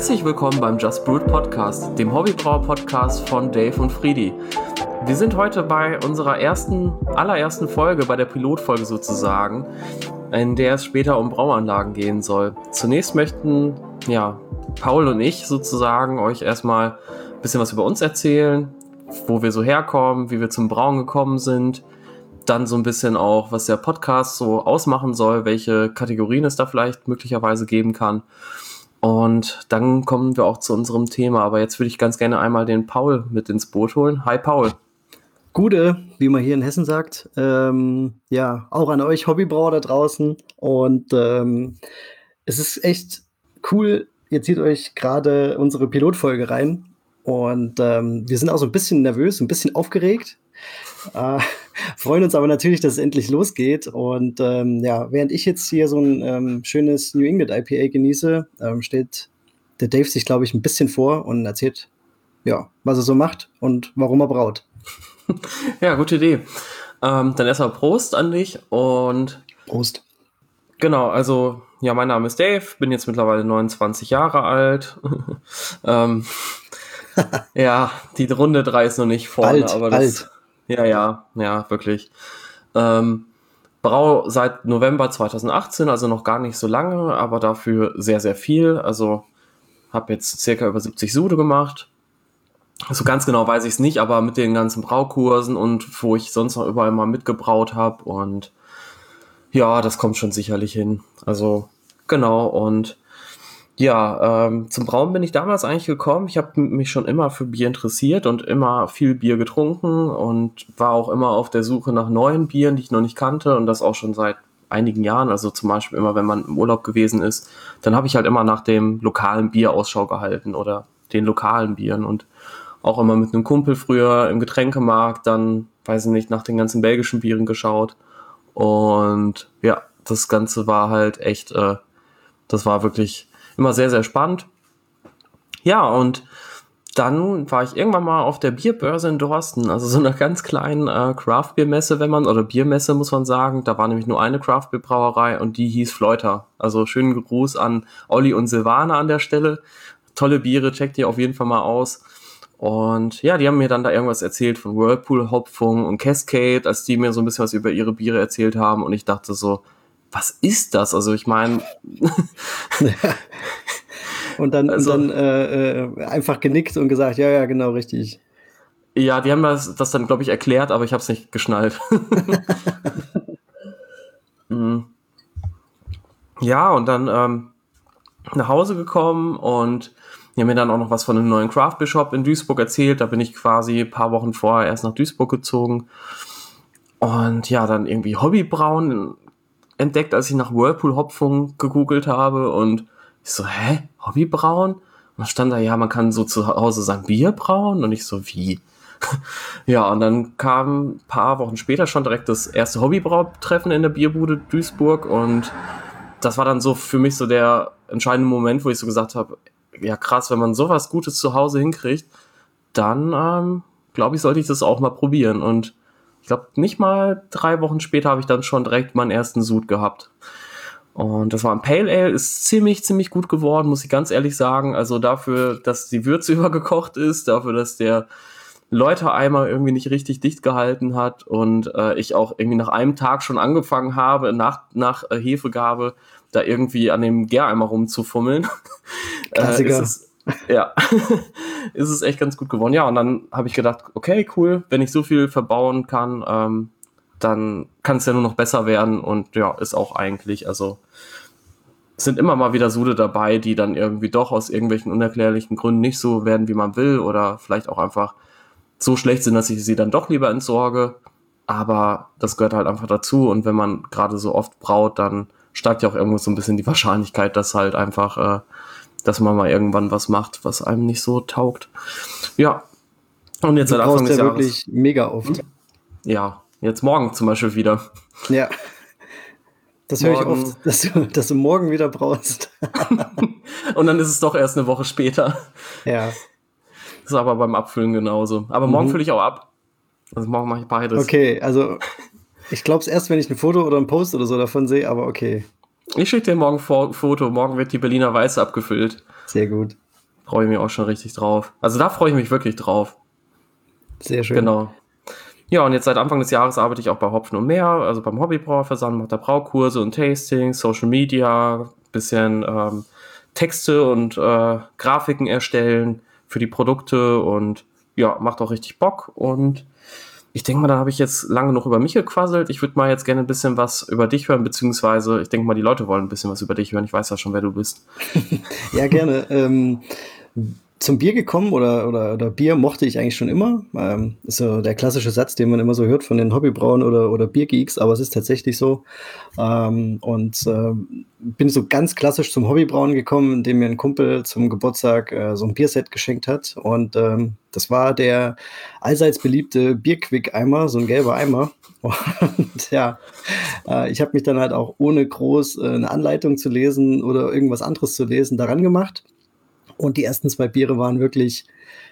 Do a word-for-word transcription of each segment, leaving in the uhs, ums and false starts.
Herzlich willkommen beim Just Brewed Podcast, dem Hobbybrauer-Podcast von Dave und Friedi. Wir sind heute bei unserer ersten, allerersten Folge, bei der Pilotfolge sozusagen, in der es später um Brauanlagen gehen soll. Zunächst möchten, ja, Paul und ich sozusagen euch erstmal ein bisschen was über uns erzählen, wo wir so herkommen, wie wir zum Brauen gekommen sind, dann so ein bisschen auch, was der Podcast so ausmachen soll, welche Kategorien es da vielleicht möglicherweise geben kann. Und dann kommen wir auch zu unserem Thema. Aber jetzt würde ich ganz gerne einmal den Paul mit ins Boot holen. Hi Paul. Gute, wie man hier in Hessen sagt. Ähm, ja, auch an euch Hobbybrauer da draußen. Und ähm, es ist echt cool. Ihr zieht euch gerade unsere Pilotfolge rein. Und ähm, wir sind auch so ein bisschen nervös, ein bisschen aufgeregt. Äh, freuen uns aber natürlich, dass es endlich losgeht. Und ähm, ja, während ich jetzt hier so ein ähm, schönes New England I P A genieße, ähm, stellt der Dave sich, glaube ich, ein bisschen vor und erzählt, ja, was er so macht und warum er braut. Ja, gute Idee. Ähm, dann erstmal Prost an dich und Prost. Genau, also ja, mein Name ist Dave, bin jetzt mittlerweile neunundzwanzig Jahre alt. ähm, ja, die Runde drei ist noch nicht vorne, Alt, aber das, alt. ja, ja, ja, wirklich. Ähm, Brau seit November zweitausendachtzehn, also noch gar nicht so lange, aber dafür sehr, sehr viel. Also habe jetzt circa über siebzig Sude gemacht. So ganz genau weiß ich es nicht, aber mit den ganzen Braukursen und wo ich sonst noch überall mal mitgebraut habe und ja, das kommt schon sicherlich hin. Also genau, und ja, ähm, zum Brauen bin ich damals eigentlich gekommen. Ich habe mich schon immer für Bier interessiert und immer viel Bier getrunken und war auch immer auf der Suche nach neuen Bieren, die ich noch nicht kannte, und das auch schon seit einigen Jahren. Also zum Beispiel immer, wenn man im Urlaub gewesen ist, dann habe ich halt immer nach dem lokalen Bier Ausschau gehalten oder den lokalen Bieren und auch immer mit einem Kumpel früher im Getränkemarkt dann, weiß ich nicht, nach den ganzen belgischen Bieren geschaut. Und ja, das Ganze war halt echt, äh, das war wirklich immer sehr, sehr spannend. Ja, und dann war ich irgendwann mal auf der Bierbörse in Dorsten, also so einer ganz kleinen äh, Craft-Bier-Messe, wenn man, oder Biermesse muss man sagen. Da war nämlich nur eine Craft-Bier-Brauerei und die hieß Fleuter. Also schönen Gruß an Olli und Silvana an der Stelle. Tolle Biere, checkt ihr auf jeden Fall mal aus. Und ja, die haben mir dann da irgendwas erzählt von Whirlpool-Hopfung und Cascade, als die mir so ein bisschen was über ihre Biere erzählt haben. Und ich dachte so, was ist das? Also ich meine... Und dann, also, und dann äh, äh, einfach genickt und gesagt, ja, ja, genau, richtig. Ja, die haben das, das dann, glaube ich, erklärt, aber ich habe es nicht geschnallt. Ja, und dann ähm, nach Hause gekommen und die haben mir dann auch noch was von einem neuen Craft Beer Shop in Duisburg erzählt. Da bin ich quasi ein paar Wochen vorher erst nach Duisburg gezogen. Und ja, dann irgendwie Hobbybrauen entdeckt, als ich nach Whirlpool-Hopfung gegoogelt habe. Und ich so, hä? Hobbybrauen? Und dann stand da, ja, man kann so zu Hause sein Bier brauen. Und ich so, wie? Ja, und dann kam ein paar Wochen später schon direkt das erste Hobbybrautreffen in der Bierbude Duisburg. Und das war dann so für mich so der entscheidende Moment, wo ich so gesagt habe, ja krass, wenn man sowas Gutes zu Hause hinkriegt, dann ähm, glaube ich, sollte ich das auch mal probieren. Und ich glaube, nicht mal drei Wochen später habe ich dann schon direkt meinen ersten Sud gehabt. Und das war ein Pale Ale, ist ziemlich, ziemlich gut geworden, muss ich ganz ehrlich sagen. Also dafür, dass die Würze übergekocht ist, dafür, dass der Läutereimer irgendwie nicht richtig dicht gehalten hat und äh, ich auch irgendwie nach einem Tag schon angefangen habe, nach, nach äh, Hefegabe, da irgendwie an dem Gäreimer rumzufummeln. Klassiker. äh, ist es, ja, ist es echt ganz gut geworden. Ja, und dann habe ich gedacht, okay, cool, wenn ich so viel verbauen kann, ähm, dann kann es ja nur noch besser werden und ja, ist auch eigentlich, also es sind immer mal wieder Sude dabei, die dann irgendwie doch aus irgendwelchen unerklärlichen Gründen nicht so werden, wie man will oder vielleicht auch einfach so schlecht sind, dass ich sie dann doch lieber entsorge, aber das gehört halt einfach dazu und wenn man gerade so oft braut, dann steigt ja auch irgendwo so ein bisschen die Wahrscheinlichkeit, dass halt einfach, äh, dass man mal irgendwann was macht, was einem nicht so taugt. Ja, und jetzt Du seit Anfang brauchst des ja Jahres... wirklich mega oft. Ja, jetzt morgen zum Beispiel wieder. Ja, das höre ich Morgen. oft, dass du, dass du morgen wieder brauchst. Und dann ist es doch erst eine Woche später. Ja, Das ist aber beim Abfüllen genauso. Aber morgen Mhm. fülle ich auch ab. Also morgen mache ich beides. okay, also ich glaube es erst, wenn ich ein Foto oder einen Post oder so davon sehe, aber okay, Ich schicke dir morgen ein Foto. Morgen wird die Berliner Weiße abgefüllt. sehr gut. freue ich mich auch schon richtig drauf. Also da freue ich mich wirklich drauf. Sehr schön. Genau. Ja, und jetzt seit Anfang des Jahres arbeite ich auch bei Hopfen und Mehr, also beim Hobbybrauerversand, mache da Braukurse und Tastings, Social Media, bisschen ähm, Texte und äh, Grafiken erstellen für die Produkte und ja, macht auch richtig Bock. Und ich denke mal, da habe ich jetzt lange genug über mich gequasselt. Ich würde mal jetzt gerne ein bisschen was über dich hören, beziehungsweise ich denke mal, die Leute wollen ein bisschen was über dich hören. Ich weiß ja schon, wer du bist. Ja, gerne. ähm, zum Bier gekommen oder, oder, oder Bier mochte ich eigentlich schon immer. Ähm, ist so der klassische Satz, den man immer so hört von den Hobbybrauen oder, oder Biergeeks, aber es ist tatsächlich so. Ähm, und ähm, bin so ganz klassisch zum Hobbybrauen gekommen, indem mir ein Kumpel zum Geburtstag äh, so ein Bierset geschenkt hat. Und ähm, das war der allseits beliebte Bierquick-Eimer, so ein gelber Eimer. Und ja, äh, ich habe mich dann halt auch ohne groß äh, eine Anleitung zu lesen oder irgendwas anderes zu lesen daran gemacht. Und die ersten zwei Biere waren wirklich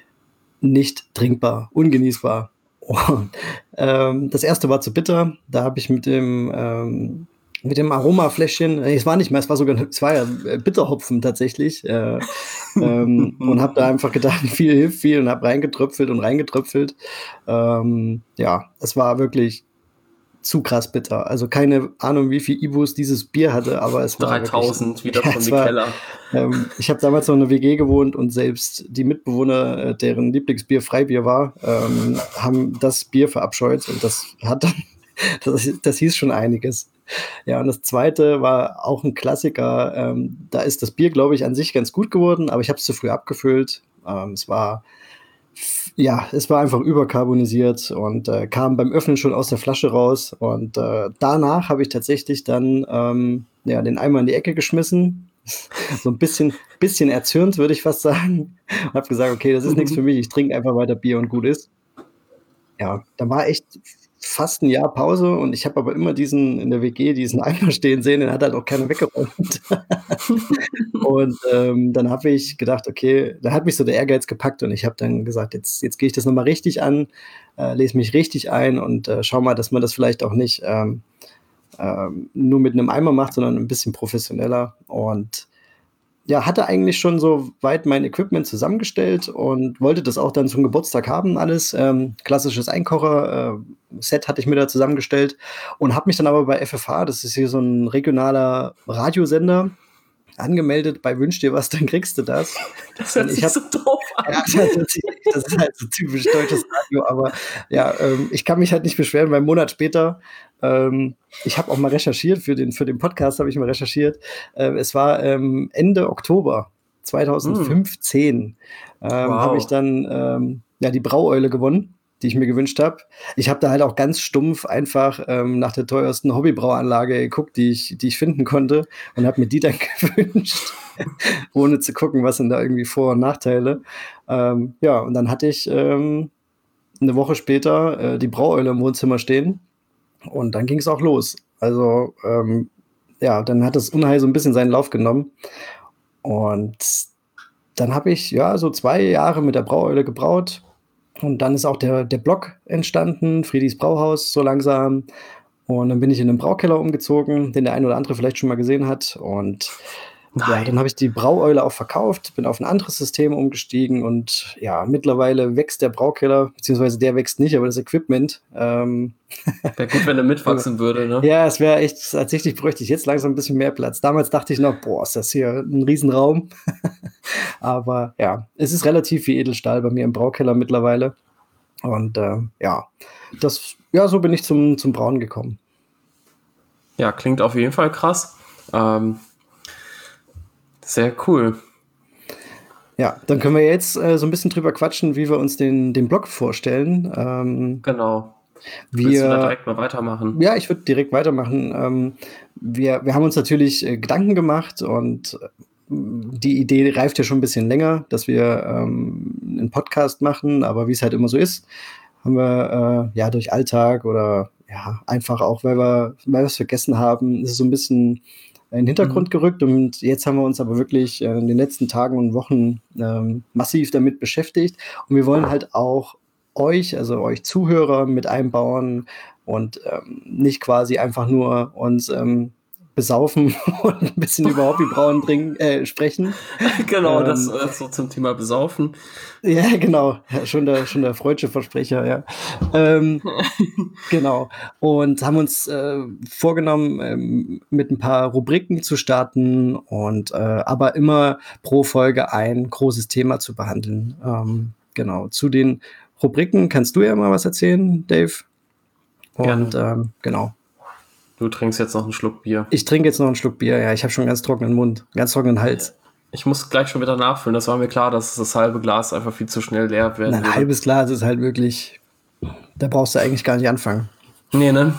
nicht trinkbar, ungenießbar. Und, ähm, das erste war zu bitter. Da habe ich mit dem ähm, mit dem Aromafläschchen, äh, es war nicht mehr, es war sogar, es war ja äh, Bitterhopfen tatsächlich, äh, ähm, und habe da einfach gedacht, viel hilft viel und habe reingetröpfelt und reingetröpfelt. Ähm, ja, es war wirklich zu krass bitter. Also keine Ahnung, wie viel Ibus dieses Bier hatte, aber es war wirklich, dreitausend, wie das ja, von es war, Mikella. ähm, ich habe damals noch in einer W G gewohnt und selbst die Mitbewohner, äh, deren Lieblingsbier Freibier war, ähm, haben das Bier verabscheut und das hat dann, das, das hieß schon einiges. Ja, und das zweite war auch ein Klassiker. Ähm, da ist das Bier, glaube ich, an sich ganz gut geworden, aber ich habe es zu früh abgefüllt. Ähm, es war ja, es war einfach überkarbonisiert und äh, kam beim Öffnen schon aus der Flasche raus. Und äh, danach habe ich tatsächlich dann ähm, ja, den Eimer in die Ecke geschmissen. So ein bisschen, bisschen erzürnt, würde ich fast sagen. Und habe gesagt, okay, das ist nichts für mich, ich trinke einfach weiter Bier und gut ist. Ja, da war echt fast ein Jahr Pause und ich habe aber immer diesen in der W G diesen Eimer stehen sehen, den hat halt auch keiner weggeräumt. Und ähm, dann habe ich gedacht, okay, da hat mich so der Ehrgeiz gepackt und ich habe dann gesagt, jetzt, jetzt gehe ich das nochmal richtig an, äh, lese mich richtig ein und äh, schau mal, dass man das vielleicht auch nicht ähm, ähm, nur mit einem Eimer macht, sondern ein bisschen professioneller. Und ja, hatte eigentlich schon so weit mein Equipment zusammengestellt und wollte das auch dann zum Geburtstag haben, alles. Ähm, klassisches Einkocher-Set hatte ich mir da zusammengestellt und habe mich dann aber bei F F H, das ist hier so ein regionaler Radiosender, angemeldet bei Wünsch dir was, dann kriegst du das. Das Und hört ich sich habe, so doof an. ja, das ist halt so typisch deutsches Radio, aber ja, ähm, ich kann mich halt nicht beschweren, weil einen Monat später, ähm, ich habe auch mal recherchiert, für den, für den Podcast habe ich mal recherchiert, äh, es war ähm, Ende Oktober Hm, zweitausendfünfzehn, ähm, habe ich wow. dann ähm, ja, die Braueule gewonnen, die ich mir gewünscht habe. Ich habe da halt auch ganz stumpf einfach ähm, nach der teuersten Hobbybrauanlage geguckt, die ich, die ich finden konnte und habe mir die dann gewünscht, ohne zu gucken, was sind da irgendwie Vor- und Nachteile. Ähm, ja, und dann hatte ich ähm, eine Woche später äh, die Braueule im Wohnzimmer stehen und dann ging es auch los. Also ähm, ja, dann hat das Unheil so ein bisschen seinen Lauf genommen und dann habe ich ja so zwei Jahre mit der Braueule gebraut und dann ist auch der, der Blog entstanden, Friedis Brauhaus, so langsam. Und dann bin ich in den Braukeller umgezogen, den der ein oder andere vielleicht schon mal gesehen hat. Und ja, dann Nein. habe ich die Braueule auch verkauft, bin auf ein anderes System umgestiegen und ja, mittlerweile wächst der Braukeller, beziehungsweise der wächst nicht, aber das Equipment. Ähm, Wäre gut, wenn er mitwachsen würde, ne? ja, es wäre echt, tatsächlich bräuchte ich jetzt langsam ein bisschen mehr Platz. Damals dachte ich noch, boah, ist das hier ein Riesenraum. Aber ja, es ist relativ viel Edelstahl bei mir im Braukeller mittlerweile. Und äh, ja, das, ja, so bin ich zum, zum Brauen gekommen. Ja, klingt auf jeden Fall krass. Ähm, sehr cool. Ja, dann können wir jetzt äh, so ein bisschen drüber quatschen, wie wir uns den, den Blog vorstellen. Ähm, Genau. Willst du da wir, direkt mal weitermachen? ja, ich würde direkt weitermachen. Ähm, wir, wir haben uns natürlich äh, Gedanken gemacht und äh, die Idee reift ja schon ein bisschen länger, dass wir ähm, einen Podcast machen, aber wie es halt immer so ist, haben wir äh, ja durch Alltag oder ja einfach auch, weil wir, weil wir es vergessen haben, ist es so ein bisschen in den Hintergrund Mhm. gerückt und jetzt haben wir uns aber wirklich äh, in den letzten Tagen und Wochen ähm, massiv damit beschäftigt und wir wollen halt auch euch, also euch Zuhörer mit einbauen und ähm, nicht quasi einfach nur uns ähm, besaufen und ein bisschen über Hobbybrauen trinken, äh, sprechen. Genau, Ähm, das äh, so zum Thema Besaufen. Ja, genau. Ja, schon der, schon der freudsche Versprecher, ja. Ähm, genau. Und haben uns äh, vorgenommen, ähm, mit ein paar Rubriken zu starten und äh, aber immer pro Folge ein großes Thema zu behandeln. Ähm, genau. Zu den Rubriken kannst du ja mal was erzählen, Dave. Und ähm, genau. Du trinkst jetzt noch einen Schluck Bier. Ich trinke jetzt noch einen Schluck Bier, ja. Ich habe schon einen ganz trockenen Mund, ganz trockenen Hals. Ich muss gleich schon wieder nachfüllen. Das war mir klar, dass das halbe Glas einfach viel zu schnell leer werden Ein würde. halbes Glas ist halt wirklich, da brauchst du eigentlich gar nicht anfangen. Nee, ne?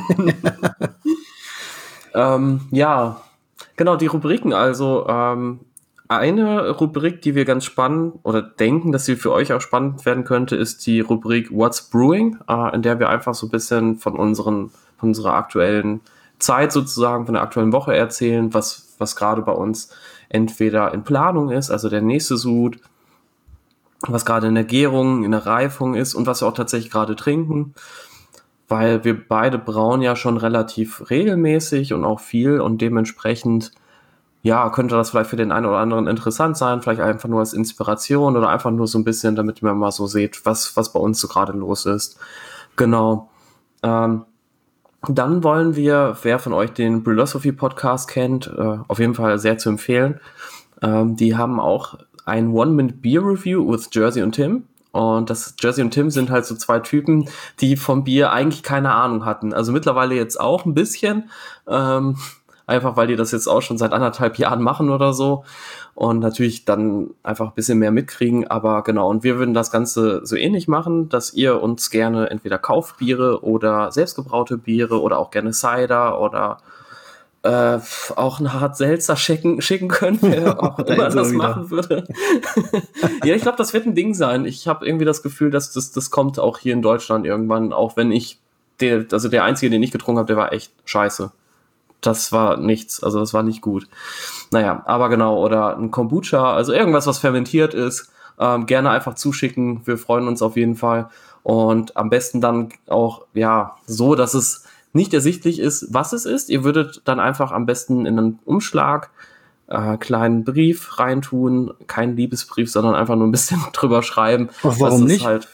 ähm, ja, genau, die Rubriken. Also ähm, eine Rubrik, die wir ganz spannend oder denken, dass sie für euch auch spannend werden könnte, ist die Rubrik What's Brewing, äh, in der wir einfach so ein bisschen von unseren, von unserer aktuellen Zeit sozusagen, von der aktuellen Woche erzählen, was, was gerade bei uns entweder in Planung ist, also der nächste Sud, was gerade in der Gärung, in der Reifung ist und was wir auch tatsächlich gerade trinken, weil wir beide brauen ja schon relativ regelmäßig und auch viel und dementsprechend, ja, könnte das vielleicht für den einen oder anderen interessant sein, vielleicht einfach nur als Inspiration oder einfach nur so ein bisschen, damit ihr mal so seht, was, was bei uns so gerade los ist. Genau. Ähm, Dann wollen wir, wer von euch den Brewlosophy Podcast kennt, äh, auf jeden Fall sehr zu empfehlen. Ähm, die haben auch ein One-Minute-Beer-Review with Jersey und Tim. Und das Jersey und Tim sind halt so zwei Typen, die vom Bier eigentlich keine Ahnung hatten. Also mittlerweile jetzt auch ein bisschen. Ähm, einfach weil die das jetzt auch schon seit anderthalb Jahren machen oder so. Und natürlich dann einfach ein bisschen mehr mitkriegen. Aber genau, und wir würden das Ganze so ähnlich machen, dass ihr uns gerne entweder Kaufbiere oder selbstgebraute Biere oder auch gerne Cider oder äh, auch ein Hart Seltzer schicken, schicken könnt, wer auch Da immer ist er das wieder. machen würde. Ja, ich glaube, das wird ein Ding sein. Ich habe irgendwie das Gefühl, dass das, das kommt auch hier in Deutschland irgendwann, auch wenn ich, der, also der Einzige, den ich getrunken habe, der war echt scheiße. Das war nichts, also das war nicht gut. Naja, aber genau, oder ein Kombucha, also irgendwas, was fermentiert ist, ähm, gerne einfach zuschicken. Wir freuen uns auf jeden Fall. Und am besten dann auch, ja, so, dass es nicht ersichtlich ist, was es ist. Ihr würdet dann einfach am besten in einen Umschlag äh, kleinen Brief reintun, kein Liebesbrief, sondern einfach nur ein bisschen drüber schreiben. Ach, warum dass es nicht? halt,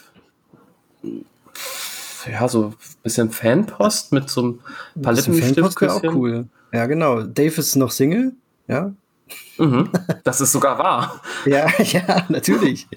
ja, so ein bisschen Fanpost mit so ein paar Das Fanpost wäre auch Lippenstiftküsschen. cool. Ja, genau. Dave ist noch Single, ja. Mhm. Das ist sogar wahr. Ja, ja, natürlich.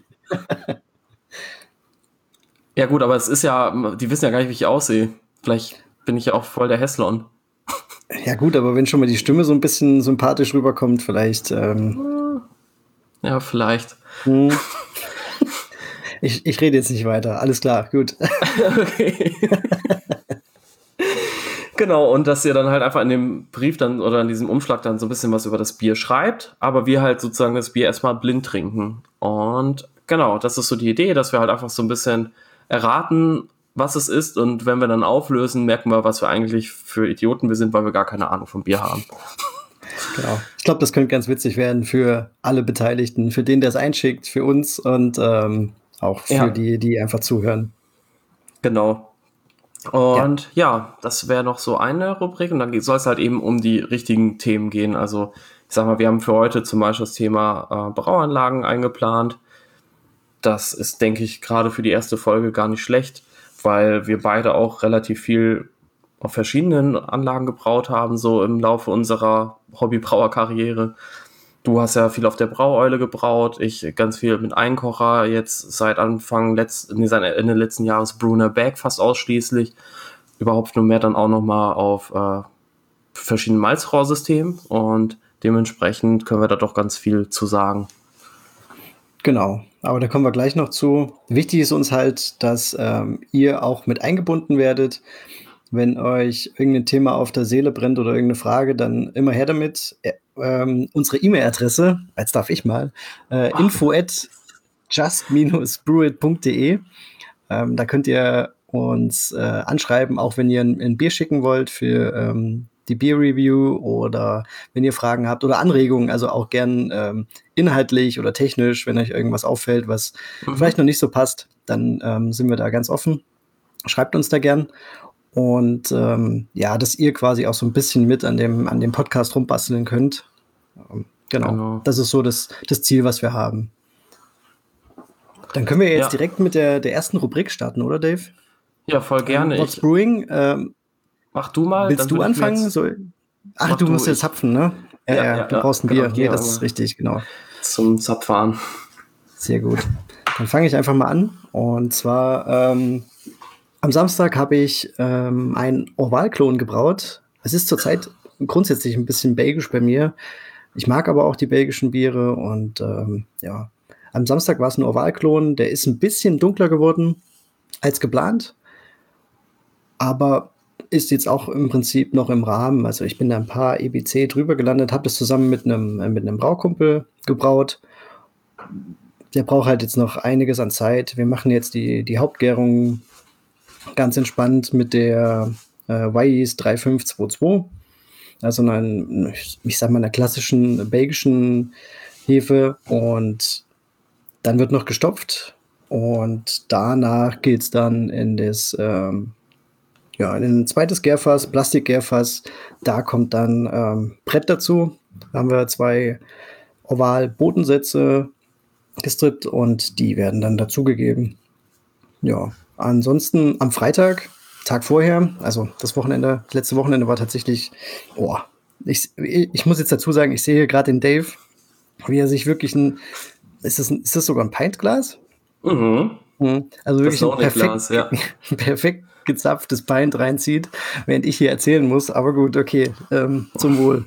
Ja gut, aber es ist ja, die wissen ja gar nicht, wie ich aussehe. Vielleicht bin ich ja auch voll der Hässlon. Ja gut, aber wenn schon mal die Stimme so ein bisschen sympathisch rüberkommt, vielleicht. Ähm, Ja, vielleicht. hm. ich, ich rede jetzt nicht weiter. Alles klar, gut. Okay. Genau, und dass ihr dann halt einfach in dem Brief dann oder in diesem Umschlag dann so ein bisschen was über das Bier schreibt, aber wir halt sozusagen das Bier erstmal blind trinken. Und genau, das ist so die Idee, dass wir halt einfach so ein bisschen erraten, was es ist, und wenn wir dann auflösen, merken wir, was wir eigentlich für Idioten wir sind, weil wir gar keine Ahnung vom Bier haben. Genau. Ich glaube, das könnte ganz witzig werden für alle Beteiligten, für den, der es einschickt, für uns und ähm, auch für Ja. die, die einfach zuhören. Genau. Und ja, ja das wäre noch so eine Rubrik, und dann soll es halt eben um die richtigen Themen gehen. Also ich sag mal, wir haben für heute zum Beispiel das Thema äh, Brauanlagen eingeplant. Das ist, denke ich, gerade für die erste Folge gar nicht schlecht, weil wir beide auch relativ viel auf verschiedenen Anlagen gebraut haben, so im Laufe unserer Hobbybrauerkarriere. Du hast ja viel auf der Braueule gebraut, ich ganz viel mit Einkocher, jetzt seit Anfang letzt, nee, seit Ende letzten Jahres Brunner Bag fast ausschließlich. Überhaupt nur mehr dann auch nochmal auf äh, verschiedenen Malzrohrsystemen, und dementsprechend können wir da doch ganz viel zu sagen. Genau, aber da kommen wir gleich noch zu. Wichtig ist uns halt, dass ähm, ihr auch mit eingebunden werdet. Wenn euch irgendein Thema auf der Seele brennt oder irgendeine Frage, dann immer her damit. Ä- ähm, unsere E-Mail-Adresse, jetzt darf ich mal, äh, info at just brewit punkt de. Ähm, da könnt ihr uns äh, anschreiben, auch wenn ihr ein, ein Bier schicken wollt für ähm, die Beer-Review oder wenn ihr Fragen habt oder Anregungen, also auch gern ähm, inhaltlich oder technisch, wenn euch irgendwas auffällt, was Mhm. vielleicht noch nicht so passt, dann ähm, sind wir da ganz offen. Schreibt uns da gern. Und ähm, ja, dass ihr quasi auch so ein bisschen mit an dem, an dem Podcast rumbasteln könnt. Ähm, genau. genau, das ist so das, das Ziel, was wir haben. Dann können wir jetzt ja. direkt mit der, der ersten Rubrik starten, oder Dave? Ja, voll gerne. Ähm, What's ich, Brewing? Ähm, mach du mal. Willst du anfangen? Jetzt, so, ach, du musst jetzt zapfen, ne? Ja, ja, ja du ja, brauchst ein Bier. Genau, nee, das ist richtig, genau. Zum Zapfahren. Sehr gut. Dann fange ich einfach mal an. Und zwar ähm, am Samstag habe ich ähm, einen Orval-Klon gebraut. Es ist zurzeit grundsätzlich ein bisschen belgisch bei mir. Ich mag aber auch die belgischen Biere. Und ähm, ja, am Samstag war es ein Orval-Klon. Der ist ein bisschen dunkler geworden als geplant. Aber ist jetzt auch im Prinzip noch im Rahmen. Also ich bin da ein paar E B C drüber gelandet, habe das zusammen mit einem mit einem Braukumpel gebraut. Der braucht halt jetzt noch einiges an Zeit. Wir machen jetzt die, die Hauptgärung ganz entspannt mit der äh, Wyeast drei fünf zwei zwei. Also einen, ich sag mal, einer klassischen belgischen Hefe. Und dann wird noch gestopft. Und danach geht es dann in das ähm, ja, in ein zweites Gärfass, Plastikgärfass. Da kommt dann ähm, Brett dazu. Da haben wir zwei Oval-Bodensätze gestrippt und die werden dann dazugegeben. Ja, ansonsten am Freitag, Tag vorher, also das Wochenende, das letzte Wochenende war tatsächlich, oh, ich, ich muss jetzt dazu sagen, ich sehe hier gerade den Dave, wie er sich wirklich ein, ist das, ist das sogar ein Pintglas? Mhm. Also wirklich ein perfekt, Glas, ja. perfekt gezapftes Pint reinzieht, während ich hier erzählen muss. Aber gut, okay, ähm, zum Wohl.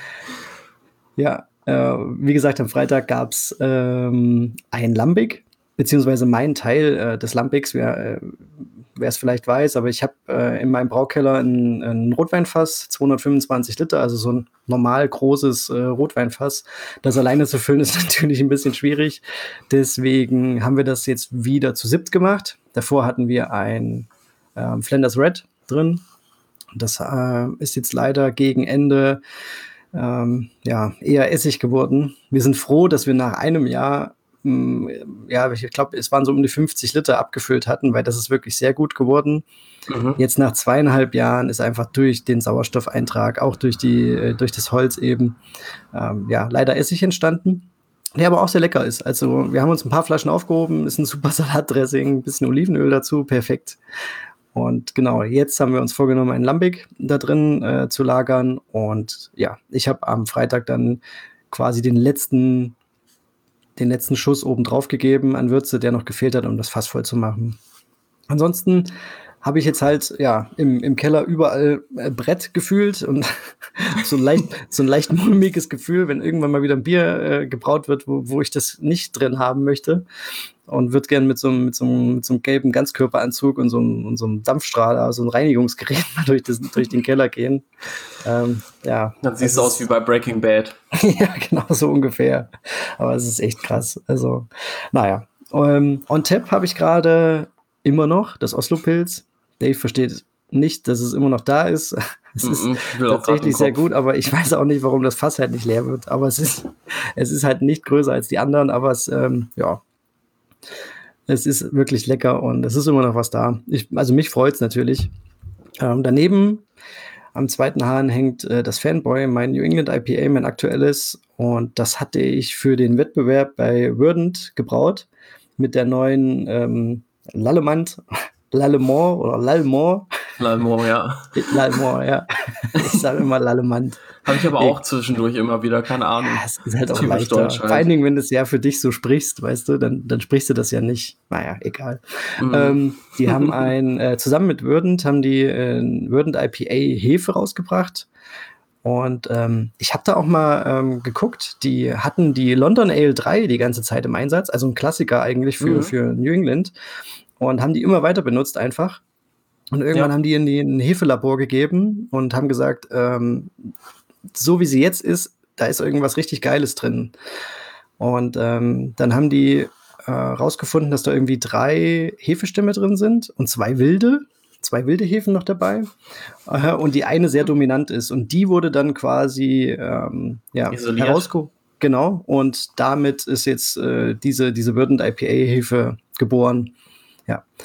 Ja, äh, wie gesagt, am Freitag gab es ähm, ein Lambic, beziehungsweise mein Teil äh, des Lambics, wer äh, es vielleicht weiß, aber ich habe äh, in meinem Braukeller ein, ein Rotweinfass, zweihundertfünfundzwanzig Liter, also so ein normal großes äh, Rotweinfass. Das alleine zu füllen ist natürlich ein bisschen schwierig. Deswegen haben wir das jetzt wieder zu siebt gemacht. Davor hatten wir ein ähm, Flanders Red drin. Das äh, ist jetzt leider gegen Ende ähm, ja, eher Essig geworden. Wir sind froh, dass wir nach einem Jahr ja, ich glaube, es waren so um die fünfzig Liter abgefüllt hatten, weil das ist wirklich sehr gut geworden. Mhm. Jetzt nach zweieinhalb Jahren ist einfach durch den Sauerstoffeintrag, auch durch die, durch das Holz eben, ähm, ja, leider Essig entstanden, der aber auch sehr lecker ist. Also wir haben uns ein paar Flaschen aufgehoben, ist ein super Salatdressing, ein bisschen Olivenöl dazu, perfekt. Und genau, jetzt haben wir uns vorgenommen, einen Lambic da drin äh, zu lagern. Und ja, ich habe am Freitag dann quasi den letzten den letzten Schuss oben drauf gegeben an Würze, der noch gefehlt hat, um das Fass voll zu machen. Ansonsten habe ich jetzt halt ja im, im Keller überall äh, Brett gefühlt und so, leicht, so ein leicht mulmiges Gefühl, wenn irgendwann mal wieder ein Bier äh, gebraut wird, wo, wo ich das nicht drin haben möchte. Und würde gerne mit so, mit, so, mit so einem gelben Ganzkörperanzug und so einem, und so einem Dampfstrahler, so einem Reinigungsgerät mal durch, das, durch den Keller gehen. Ähm, ja, Dann siehst du aus wie bei Breaking Bad. Ja, genau, so ungefähr. Aber es ist echt krass. Also, naja. Ähm, on Tap habe ich gerade immer noch das Oslo-Pilz. Dave versteht nicht, dass es immer noch da ist. Es ist mm-mm, tatsächlich sehr gut, aber ich weiß auch nicht, warum das Fass halt nicht leer wird. Aber es ist, es ist halt nicht größer als die anderen, aber es, ähm, ja, es ist wirklich lecker und es ist immer noch was da. Ich, also mich freut es natürlich. Ähm, daneben am zweiten Hahn hängt äh, das Fanboy, mein New England I P A, mein aktuelles. Und das hatte ich für den Wettbewerb bei Verdant gebraut mit der neuen ähm, Lallemand, Lallemont oder Lallemont. Lallemont, ja. Lallemont, ja. Ich sage immer Lallemand. Habe ich aber auch zwischendurch immer wieder, keine Ahnung. Ja, es ist halt auch leichter. Halt. Vor allen Dingen, wenn du es ja für dich so sprichst, weißt du, dann, dann sprichst du das ja nicht. Naja, egal. Mhm. Ähm, die haben ein, äh, zusammen mit Verdant haben die äh, Verdant I P A Hefe rausgebracht. Und ähm, ich habe da auch mal ähm, geguckt, die hatten die London Ale drei die ganze Zeit im Einsatz, also ein Klassiker eigentlich für, mhm. für New England. Und haben die immer weiter benutzt einfach. Und irgendwann ja. haben die in die ein Hefelabor gegeben und haben gesagt, ähm, so wie sie jetzt ist, da ist irgendwas richtig Geiles drin. Und ähm, dann haben die äh, rausgefunden, dass da irgendwie drei Hefestämme drin sind und zwei wilde, zwei wilde Hefen noch dabei. Äh, und die eine sehr dominant ist. Und die wurde dann quasi ähm, ja, herausgeholt. Genau. Und damit ist jetzt äh, diese, diese Verdant I P A Hefe geboren. Ja.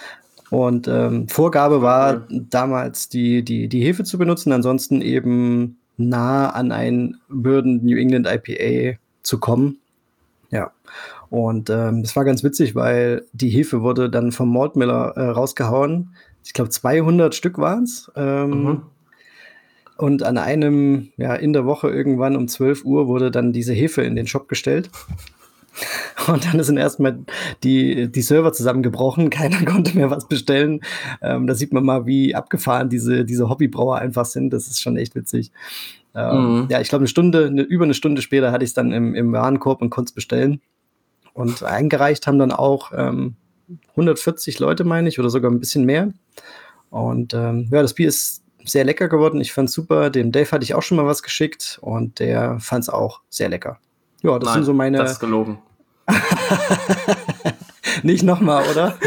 Und ähm, Vorgabe war damals, die, die, die Hefe zu benutzen, ansonsten eben nah an ein Bourbon New England I P A zu kommen. Ja, und ähm, das war ganz witzig, weil die Hefe wurde dann vom Maltmiller äh, rausgehauen. Ich glaube, zweihundert Stück waren es. Ähm, Mhm. Und an einem, ja, in der Woche irgendwann um zwölf Uhr wurde dann diese Hefe in den Shop gestellt. Und dann sind erstmal die, die Server zusammengebrochen. Keiner konnte mehr was bestellen. Ähm, da sieht man mal, wie abgefahren diese, diese Hobbybrauer einfach sind. Das ist schon echt witzig. Ähm, Mhm. ja, ich glaube, eine Stunde, eine, über eine Stunde später hatte ich es dann im, im Warenkorb und konnte es bestellen. Und eingereicht haben dann auch ähm, hundertvierzig Leute, meine ich, oder sogar ein bisschen mehr. Und ähm, ja, das Bier ist sehr lecker geworden. Ich fand's super. Dem Dave hatte ich auch schon mal was geschickt und der fand's auch sehr lecker. Ja, das Nein, sind so meine. das ist gelogen. Nicht nochmal, oder?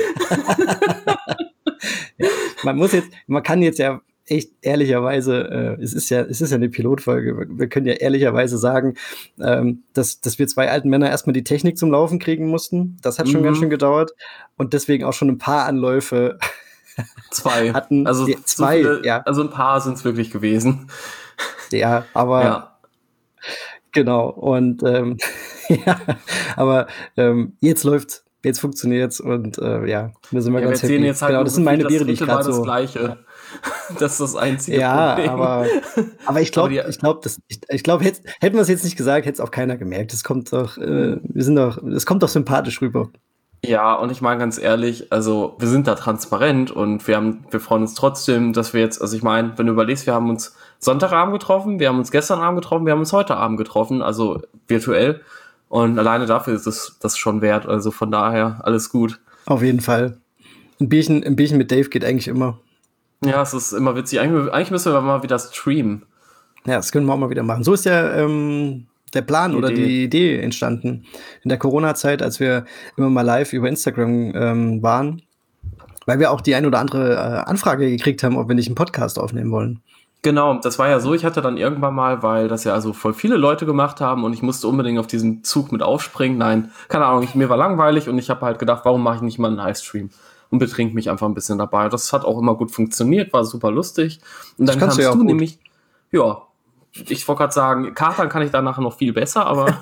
Ja, man muss jetzt, man kann jetzt ja echt ehrlicherweise, äh, es ist ja, es ist ja eine Pilotfolge, wir, wir können ja ehrlicherweise sagen, ähm, dass, dass wir zwei alten Männer erstmal die Technik zum Laufen kriegen mussten. Das hat schon Mhm. ganz schön gedauert und deswegen auch schon ein paar Anläufe Zwei. hatten. Also, Ja, so zwei, viele, ja. also ein paar sind es wirklich gewesen. Ja, aber Ja. genau. Und ähm, ja, aber ähm, jetzt läuft's, jetzt funktioniert's und äh, ja, da sind wir Ja, wir ganz erzählen happy. jetzt halt Genau, nur das sind gefühlt meine das Biere, die ich dritte Mal gerade das so. Gleiche. Das ist das einzige Ja, Problem. aber, aber ich Aber glaube, die, ich glaube, das, ich, ich glaube, hätt, hätten wir es jetzt nicht gesagt, hätte es auch keiner gemerkt. Es kommt doch, äh, wir sind doch, es kommt doch sympathisch rüber. ja, und ich meine ganz ehrlich, also wir sind da transparent und wir haben, wir freuen uns trotzdem, dass wir jetzt, also ich meine, wenn du überlegst, wir haben uns Sonntagabend getroffen, wir haben uns gestern Abend getroffen, wir haben uns heute Abend getroffen, also virtuell. Und alleine dafür ist es das schon wert. Also von daher alles gut. Auf jeden Fall. Ein Bierchen, ein Bierchen mit Dave geht eigentlich immer. Ja, es ist immer witzig. Eigentlich, eigentlich müssen wir mal wieder streamen. Ja, das können wir auch mal wieder machen. So ist ja ähm, der Plan Die oder Idee. die Idee entstanden. In der Corona-Zeit, als wir immer mal live über Instagram ähm, waren, weil wir auch die ein oder andere äh, Anfrage gekriegt haben, ob wir nicht einen Podcast aufnehmen wollen. Genau, das war ja so, ich hatte dann irgendwann mal, weil das ja also voll viele Leute gemacht haben und ich musste unbedingt auf diesen Zug mit aufspringen. Nein, keine Ahnung, ich, mir war langweilig und ich habe halt gedacht, warum mache ich nicht mal einen Livestream und betrink mich einfach ein bisschen dabei. Das hat auch immer gut funktioniert, war super lustig. Und dann kannst kamst du ja auch du gut. nämlich, ja, ich wollte gerade sagen, Katern kann ich danach noch viel besser, aber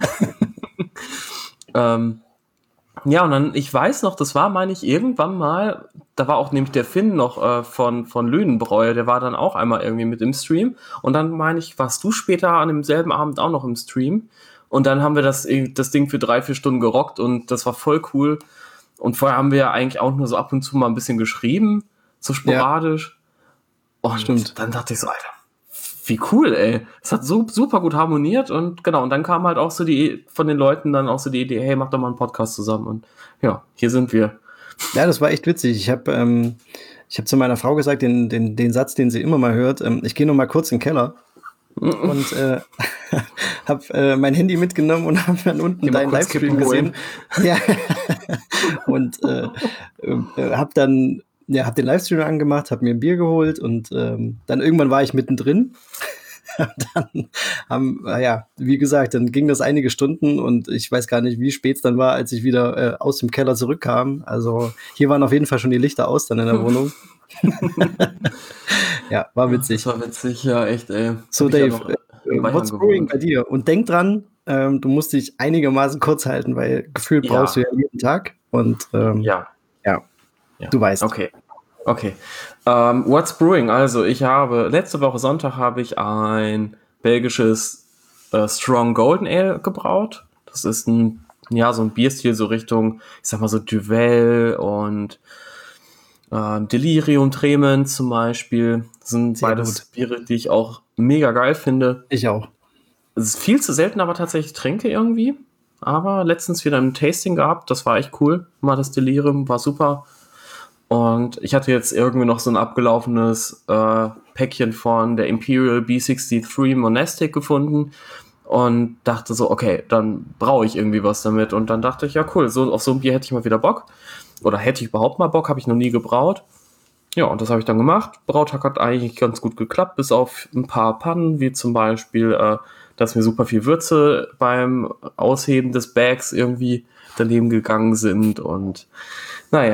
ähm, ja, und dann, ich weiß noch, das war, meine ich, irgendwann mal, da war auch nämlich der Finn noch äh, von, von Lüdenbräu, der war dann auch einmal irgendwie mit im Stream. Und dann, meine ich, warst du später an demselben Abend auch noch im Stream. Und dann haben wir das, das Ding für drei, vier Stunden gerockt und das war voll cool. Und vorher haben wir ja eigentlich auch nur so ab und zu mal ein bisschen geschrieben, so sporadisch. Ja, und stimmt. Dann dachte ich so, Alter, wie cool, ey. Es hat so super gut harmoniert und genau, und dann kam halt auch so die, von den Leuten dann auch so die Idee, hey, mach doch mal einen Podcast zusammen und ja, hier sind wir. Ja, das war echt witzig. Ich habe ähm, ich hab zu meiner Frau gesagt, den, den, den Satz, den sie immer mal hört, ähm, ich gehe noch mal kurz in den Keller und äh, habe äh, mein Handy mitgenommen und habe dann unten deinen Livestream gesehen. Ja. Und äh, äh, habe dann ja, hab den Livestream angemacht, habe mir ein Bier geholt und ähm, dann irgendwann war ich mittendrin. Dann haben, ja, wie gesagt, dann ging das einige Stunden und ich weiß gar nicht, wie spät es dann war, als ich wieder äh, aus dem Keller zurückkam. Also hier waren auf jeden Fall schon die Lichter aus dann in der Wohnung. Ja, war witzig. Das war witzig, ja, echt, ey. So, Dave, ja äh, what's brewing bei dir? Und denk dran, ähm, du musst dich einigermaßen kurz halten, weil gefühlt ja. brauchst du ja jeden Tag. Und ähm, ja. ja, ja, du weißt. Okay. Okay. Um, what's brewing? Also ich habe, letzte Woche Sonntag habe ich ein belgisches äh, Strong Golden Ale gebraut. Das ist ein, ja, so ein Bierstil so Richtung, ich sag mal so Duvel und äh, Delirium Tremens zum Beispiel. Das sind Sehr beides gut. Biere, die ich auch mega geil finde. Ich auch. Es ist viel zu selten, aber tatsächlich trinke irgendwie. Aber letztens wieder ein Tasting gehabt, das war echt cool. Mal das Delirium, war super. Und ich hatte jetzt irgendwie noch so ein abgelaufenes äh, Päckchen von der Imperial B dreiundsechzig Monastic gefunden und dachte so, okay, dann brauche ich irgendwie was damit. Und dann dachte ich, ja cool, so, auf so ein Bier hätte ich mal wieder Bock. Oder hätte ich überhaupt mal Bock, habe ich noch nie gebraut. Ja, und das habe ich dann gemacht. Brautag hat eigentlich ganz gut geklappt, bis auf ein paar Pannen, wie zum Beispiel, äh, dass mir super viel Würze beim Ausheben des Bags irgendwie daneben gegangen sind. Und naja,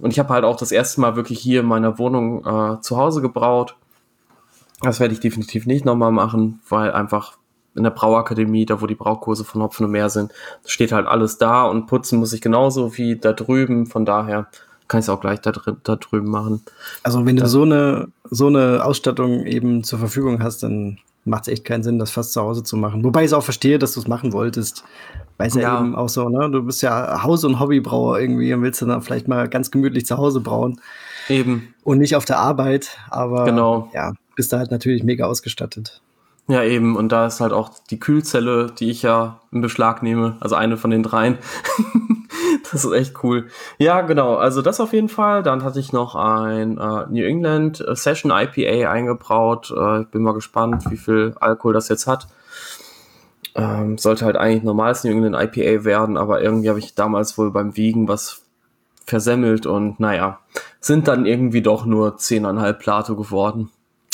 Und ich habe halt auch das erste Mal wirklich hier in meiner Wohnung äh, zu Hause gebraut. Das werde ich definitiv nicht nochmal machen, weil einfach in der Brauakademie, da wo die Braukurse von Hopfen und Meer sind, steht halt alles da und putzen muss ich genauso wie da drüben. Von daher kann ich es auch gleich da, dr- da drüben machen. Also wenn du Das- so eine, so eine Ausstattung eben zur Verfügung hast, dann macht es echt keinen Sinn, das fast zu Hause zu machen. Wobei ich es auch verstehe, dass du es machen wolltest. Weil es ja, Ja. eben auch so, ne? Du bist ja Haus- und Hobbybrauer irgendwie und willst dann vielleicht mal ganz gemütlich zu Hause brauen Eben, und nicht auf der Arbeit. Aber Genau. ja, bist da halt natürlich mega ausgestattet. ja eben. Und da ist halt auch die Kühlzelle, die ich ja in Beschlag nehme, also eine von den dreien. Das ist echt cool. Ja, genau. Also das auf jeden Fall. Dann hatte ich noch ein äh, New England Session I P A eingebraut. Äh, ich bin mal gespannt, wie viel Alkohol das jetzt hat. Ähm, sollte halt eigentlich normales New England I P A werden, aber irgendwie habe ich damals wohl beim Wiegen was versemmelt und naja, sind dann irgendwie doch nur zehn Komma fünf Plato geworden.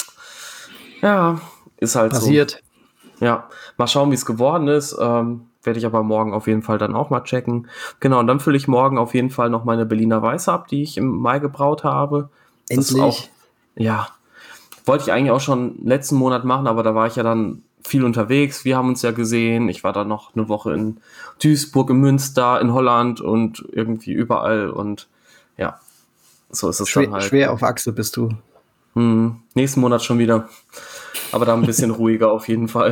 Ja, ist halt Passiert. so. Ja, mal schauen, wie es geworden ist. Ähm, werde ich aber morgen auf jeden Fall dann auch mal checken. Genau, und dann fülle ich morgen auf jeden Fall noch meine Berliner Weiße ab, die ich im Mai gebraut habe. Das ist Endlich. auch, ja, wollte ich eigentlich auch schon letzten Monat machen, aber da war ich ja dann viel unterwegs. Wir haben uns ja gesehen. Ich war dann noch eine Woche in Duisburg, in Münster, in Holland und irgendwie überall. Und ja, so ist es Schwer, dann halt. schwer auf Achse bist du. Hm, nächsten Monat schon wieder. Aber da ein bisschen ruhiger auf jeden Fall.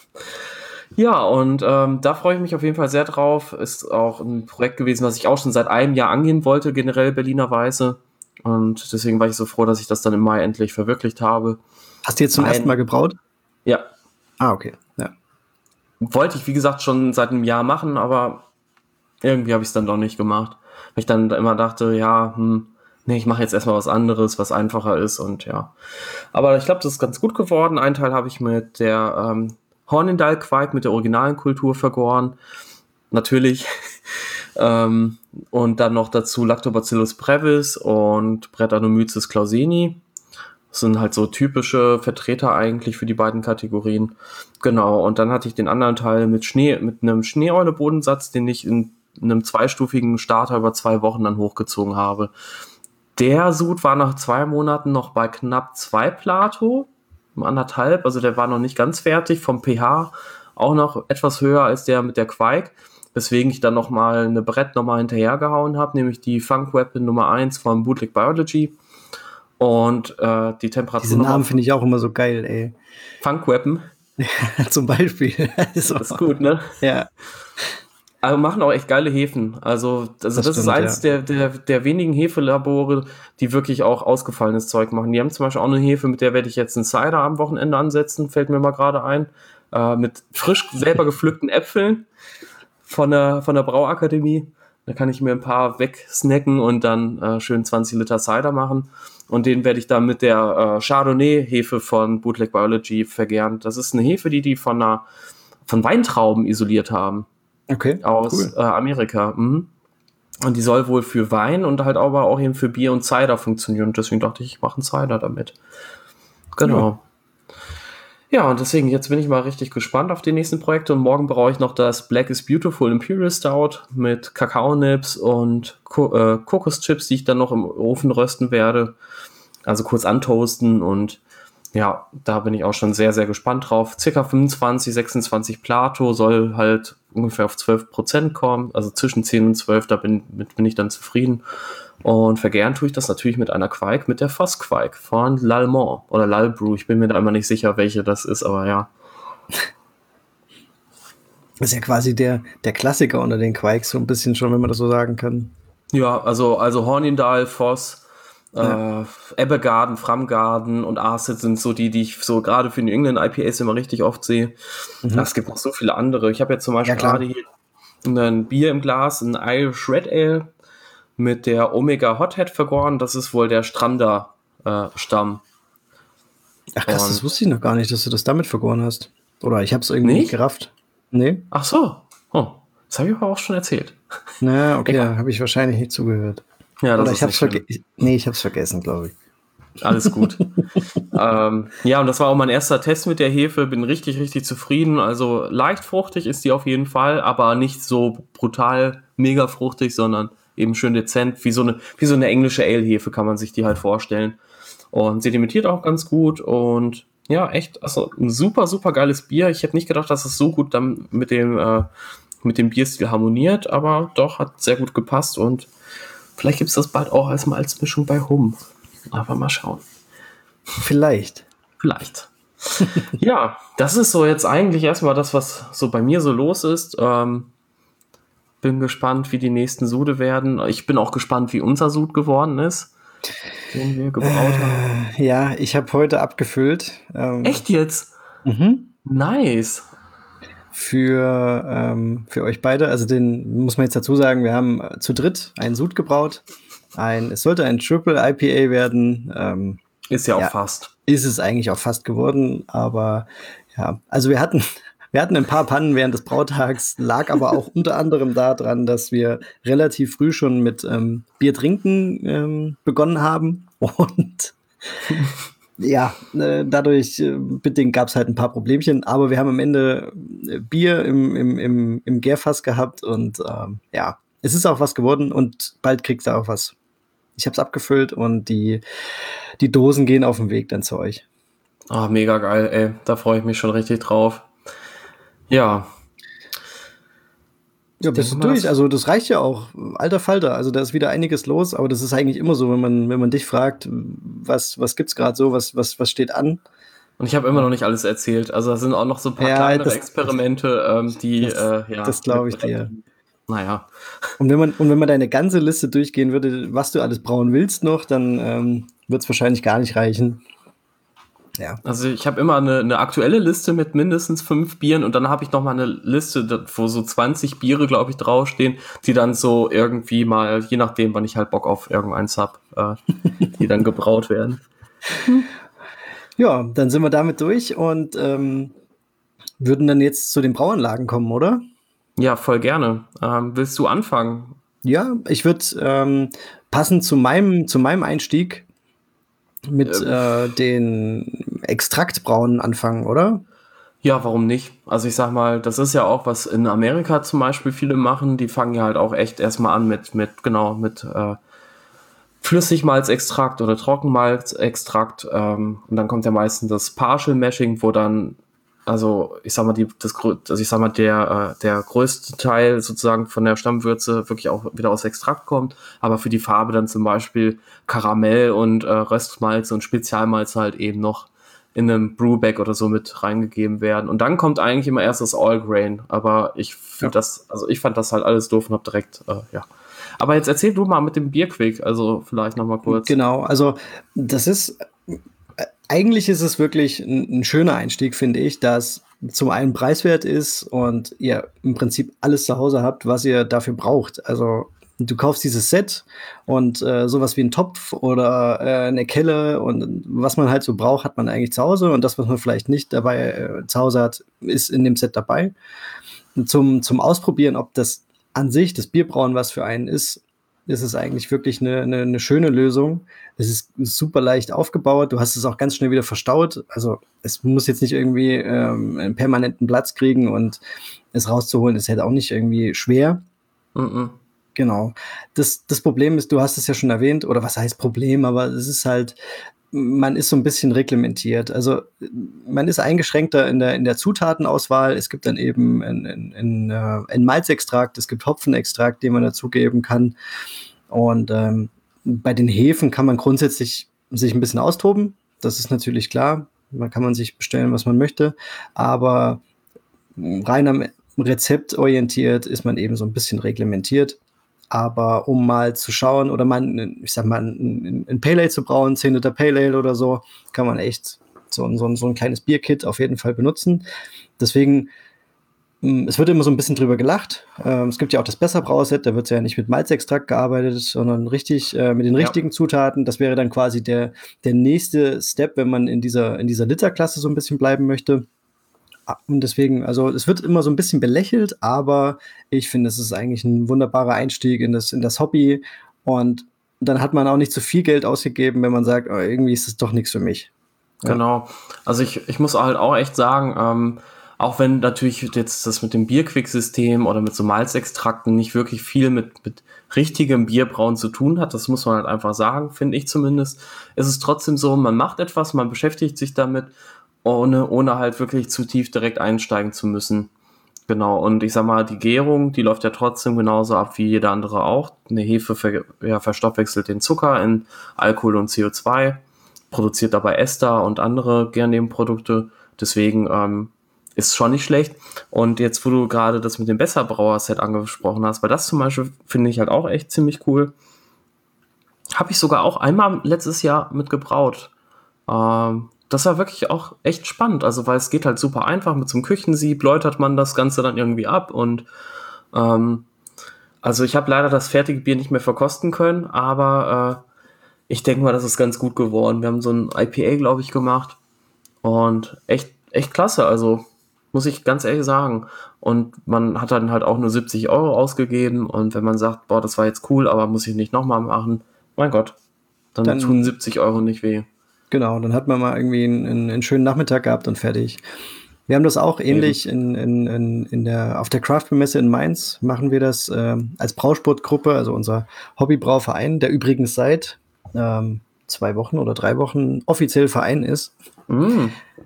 Ja, und ähm, da freue ich mich auf jeden Fall sehr drauf. Ist auch ein Projekt gewesen, was ich auch schon seit einem Jahr angehen wollte, generell Berliner Weiße. Und deswegen war ich so froh, dass ich das dann im Mai endlich verwirklicht habe. Hast du jetzt zum Ein- ersten Mal gebraut? Ja, Ah, okay. Ja. wollte ich, wie gesagt, schon seit einem Jahr machen, aber irgendwie habe ich es dann doch nicht gemacht. Weil ich dann immer dachte, ja, hm, nee, ich mache jetzt erstmal was anderes, was einfacher ist und ja. Aber ich glaube, das ist ganz gut geworden. Einen Teil habe ich mit der ähm, Hornindal-Quake, mit der originalen Kultur vergoren. Natürlich. ähm, und dann noch dazu Lactobacillus brevis und Brettanomyces clauseni. Das sind halt so typische Vertreter eigentlich für die beiden Kategorien. Genau, und dann hatte ich den anderen Teil mit Schnee, mit einem Schneeeule-Bodensatz, den ich in einem zweistufigen Starter über zwei Wochen dann hochgezogen habe. Der Sud war nach zwei Monaten noch bei knapp zwei Plato, anderthalb, also der war noch nicht ganz fertig, vom pH auch noch etwas höher als der mit der Quake, weswegen ich dann nochmal eine Brett nochmal hinterhergehauen habe, nämlich die Funk Weapon Nummer eins von Bootleg Biology. Und äh, die Temperatur. Diese Namen finde ich auch immer so geil, ey. Funk Weapon. Zum Beispiel. Also, Das ist gut, ne? ja. Aber machen auch echt geile Hefen. Also, also das, Das ist stimmt, eins der, der, der wenigen Hefelabore, die wirklich auch ausgefallenes Zeug machen. Die haben zum Beispiel auch eine Hefe, mit der werde ich jetzt einen Cider am Wochenende ansetzen, fällt mir mal gerade ein. Äh, mit frisch selber gepflückten Äpfeln von der, von der Brauakademie. Da kann ich mir ein paar wegsnacken und dann äh, schön zwanzig Liter Cider machen. Und den werde ich dann mit der äh, Chardonnay-Hefe von Bootleg Biology vergären. Das ist eine Hefe, die die von, einer, von Weintrauben isoliert haben. Okay, Aus cool. äh, Amerika. Mhm. Und die soll wohl für Wein und halt aber auch eben für Bier und Cider funktionieren. Und deswegen dachte ich, ich mache einen Cider damit. Genau. Ja. ja, und deswegen, jetzt bin ich mal richtig gespannt auf die nächsten Projekte. Und morgen brauche ich noch das Black is Beautiful Imperial Stout mit Kakaonips und Ko- äh, Kokoschips, die ich dann noch im Ofen rösten werde. Also kurz antoasten und ja, da bin ich auch schon sehr, sehr gespannt drauf. Circa fünfundzwanzig, sechsundzwanzig Plato soll halt ungefähr auf zwölf Prozent kommen, also zwischen zehn und zwölf, da bin, mit, bin ich dann zufrieden. Und vergären tue ich das natürlich mit einer Quake, mit der Foss Quake von L'Allemand oder L'Allbrew. Ich bin mir da immer nicht sicher, welche das ist, aber ja. Das ist ja quasi der, der Klassiker unter den Quikes, so ein bisschen schon, wenn man das so sagen kann. Ja, also, also Hornindal, Voss, Ja. äh, Ebergarden, Framgarden und Acid sind so die, die ich so gerade für New England I P As immer richtig oft sehe. Mhm. Es gibt noch so viele andere. Ich habe jetzt zum Beispiel Ja, klar. gerade hier ein Bier im Glas, ein Irish Red Ale mit der Omega Hothead vergoren. Das ist wohl der Strander äh, Stamm. Ach krass, das Und- wusste ich noch gar nicht, dass du das damit vergoren hast. Oder ich habe es irgendwie Nicht? nicht gerafft. Nee? Ach so. Oh, das habe ich aber auch schon erzählt. Na, okay, Egal. da habe ich wahrscheinlich nicht zugehört. Ja, das Oder ist ich hab's nicht schlimm. vergessen. Nee, ich hab's vergessen, glaube ich. Alles gut. ähm, ja, und das war auch mein erster Test mit der Hefe. Bin richtig, richtig zufrieden. Also leicht fruchtig ist die auf jeden Fall, aber nicht so brutal mega fruchtig, sondern eben schön dezent, wie so eine, wie so eine englische Ale-Hefe kann man sich die halt vorstellen. Und sedimentiert auch ganz gut und ja, echt, also ein super, super geiles Bier. Ich hätte nicht gedacht, dass es so gut dann mit dem, äh, mit dem Bierstil harmoniert, aber doch, hat sehr gut gepasst und vielleicht gibt es das bald auch als Malzmischung bei Hum. Aber mal schauen. Vielleicht. Vielleicht. Ja, das ist so jetzt eigentlich erstmal das, was so bei mir so los ist. Ähm, bin gespannt, wie die nächsten Sude werden. Ich bin auch gespannt, wie unser Sud geworden ist, den wir gebraut haben. Äh, ja, ich habe heute abgefüllt. Ähm, Echt jetzt? Mhm. Nice. Für, ähm, für euch beide. Also den muss man jetzt dazu sagen, wir haben zu dritt einen Sud gebraut. Ein, es sollte ein Triple I P A werden. Ähm, Ist ja auch ja, fast. Ist es eigentlich auch fast geworden, aber ja, also wir hatten, wir hatten ein paar Pannen während des Brautags, lag aber auch unter anderem daran, dass wir relativ früh schon mit ähm, Bier trinken ähm, begonnen haben und ja, äh, dadurch äh, bedingt gab es halt ein paar Problemchen, aber wir haben am Ende äh, Bier im, im, im, im Gärfass gehabt und ähm, ja, es ist auch was geworden und bald kriegst du auch was. Ich habe es abgefüllt und die, die Dosen gehen auf den Weg dann zu euch. Ah, mega geil, ey. Da freue ich mich schon richtig drauf. Ja. Ja, bist du durch. Also das reicht ja auch. Alter Falter, also da ist wieder einiges los, aber das ist eigentlich immer so, wenn man, wenn man dich fragt, was, was gibt's gerade so, was, was, was steht an? Und ich habe immer noch nicht alles erzählt. Also da sind auch noch so ein paar Ja, kleinere das- Experimente, ähm, die, das- äh, ja. das glaub mit ich dir. direkt- Naja. Und wenn man, und wenn man deine ganze Liste durchgehen würde, was du alles brauen willst noch, dann ähm, wird es wahrscheinlich gar nicht reichen. Ja. Also ich habe immer eine, eine aktuelle Liste mit mindestens fünf Bieren und dann habe ich noch mal eine Liste, da- wo so zwanzig Biere, glaube ich, draufstehen, die dann so irgendwie mal, je nachdem, wann ich halt Bock auf irgendeins hab, äh, die dann gebraut werden. Ja, dann sind wir damit durch und ähm, würden dann jetzt zu den Brauanlagen kommen, oder? Ja, voll gerne. Ähm, willst du anfangen? Ja, ich würde ähm, passend zu meinem, zu meinem Einstieg mit Ähm. äh, den Extraktbrauen anfangen, oder? Ja, warum nicht? Also ich sag mal, das ist ja auch, was in Amerika zum Beispiel viele machen, die fangen ja halt auch echt erstmal an mit, mit, genau, mit äh, Flüssigmalzextrakt oder Trockenmalzextrakt ähm, und dann kommt ja meistens das Partial Mashing, wo dann, also ich sag mal, die, das, grö- also ich sag mal, der, äh, der größte Teil sozusagen von der Stammwürze wirklich auch wieder aus Extrakt kommt, aber für die Farbe dann zum Beispiel Karamell und äh, Röstmalz und Spezialmalz halt eben noch in einem Brewback oder so mit reingegeben werden. Und dann kommt eigentlich immer erst das All Grain. Aber ich finde Ja. das, also ich fand das halt alles doof und hab direkt, äh, ja. Aber jetzt erzähl du mal mit dem Bierquick, also vielleicht noch mal kurz. Genau, also das ist, äh, eigentlich ist es wirklich ein, ein schöner Einstieg, finde ich, da es zum einen preiswert ist und ihr im Prinzip alles zu Hause habt, was ihr dafür braucht. Also du kaufst dieses Set und äh, sowas wie ein Topf oder äh, eine Kelle und was man halt so braucht, hat man eigentlich zu Hause und das, was man vielleicht nicht dabei äh, zu Hause hat, ist in dem Set dabei. Und zum, zum Ausprobieren, ob das an sich, das Bierbrauen, was für einen ist, ist es eigentlich wirklich eine, eine, eine schöne Lösung. Es ist super leicht aufgebaut. Du hast es auch ganz schnell wieder verstaut. Also es muss jetzt nicht irgendwie ähm, einen permanenten Platz kriegen und es rauszuholen ist halt auch nicht irgendwie schwer. Mhm. Genau. Das, das Problem ist, du hast es ja schon erwähnt, oder was heißt Problem, aber es ist halt, man ist so ein bisschen reglementiert. Also man ist eingeschränkter in der, in der Zutatenauswahl. Es gibt dann eben ein, ein, ein, äh, ein Malzextrakt, es gibt Hopfenextrakt, den man dazugeben kann. Und ähm, bei den Hefen kann man grundsätzlich sich ein bisschen austoben. Das ist natürlich klar. Da kann man sich bestellen, was man möchte. Aber rein am Rezept orientiert ist man eben so ein bisschen reglementiert. Aber um mal zu schauen oder mal, ich sag mal, ein, ein Pale Ale zu brauen, zehn Liter Pale Ale oder so, kann man echt so ein, so ein, so ein kleines Bierkit auf jeden Fall benutzen. Deswegen, mh, es wird immer so ein bisschen drüber gelacht. Ähm, es gibt ja auch das Besser-Brauset, da wird ja nicht mit Malzextrakt gearbeitet, sondern richtig äh, mit den richtigen Ja. Zutaten. Das wäre dann quasi der, der nächste Step, wenn man in dieser, in dieser Literklasse so ein bisschen bleiben möchte. Und deswegen, also es wird immer so ein bisschen belächelt, aber ich finde, es ist eigentlich ein wunderbarer Einstieg in das, in das Hobby. Und dann hat man auch nicht zu viel Geld ausgegeben, wenn man sagt, oh, irgendwie ist es doch nichts für mich. Ja. Genau. Also ich, ich muss halt auch echt sagen, ähm, Auch wenn natürlich jetzt das mit dem Bierquick-System oder mit so Malzextrakten nicht wirklich viel mit, mit richtigem Bierbrauen zu tun hat, das muss man halt einfach sagen, finde ich zumindest. Es ist trotzdem so, man macht etwas, man beschäftigt sich damit, ohne, ohne halt wirklich zu tief direkt einsteigen zu müssen. Genau, und ich sag mal, die Gärung, die läuft ja trotzdem genauso ab wie jeder andere auch. Eine Hefe ver, ja, verstoffwechselt den Zucker in Alkohol und C O zwei, produziert dabei Ester und andere Gärnebenprodukte. Deswegen ähm, ist schon nicht schlecht. Und jetzt, wo du gerade das mit dem Besserbrauer-Set angesprochen hast, weil das zum Beispiel finde ich halt auch echt ziemlich cool. Habe ich sogar auch einmal letztes Jahr mitgebraut. Ähm, das war wirklich auch echt spannend, also weil es geht halt super einfach, mit so einem Küchensieb läutert man das Ganze dann irgendwie ab und ähm, also ich habe leider das fertige Bier nicht mehr verkosten können, aber äh, ich denke mal, das ist ganz gut geworden. Wir haben so ein I P A, glaube ich, gemacht und echt, echt klasse, also muss ich ganz ehrlich sagen. Und man hat dann halt auch nur siebzig Euro ausgegeben und wenn man sagt, boah, das war jetzt cool, aber muss ich nicht nochmal machen, mein Gott, dann, dann tun siebzig Euro nicht weh. Genau, dann hat man mal irgendwie einen, einen schönen Nachmittag gehabt und fertig. Wir haben das auch ähnlich in, in, in, in der, auf der Craft-Messe in Mainz, machen wir das äh, als Brausportgruppe, also unser Hobbybrauverein, der übrigens seit ähm, zwei Wochen oder drei Wochen offiziell Verein ist. Mm.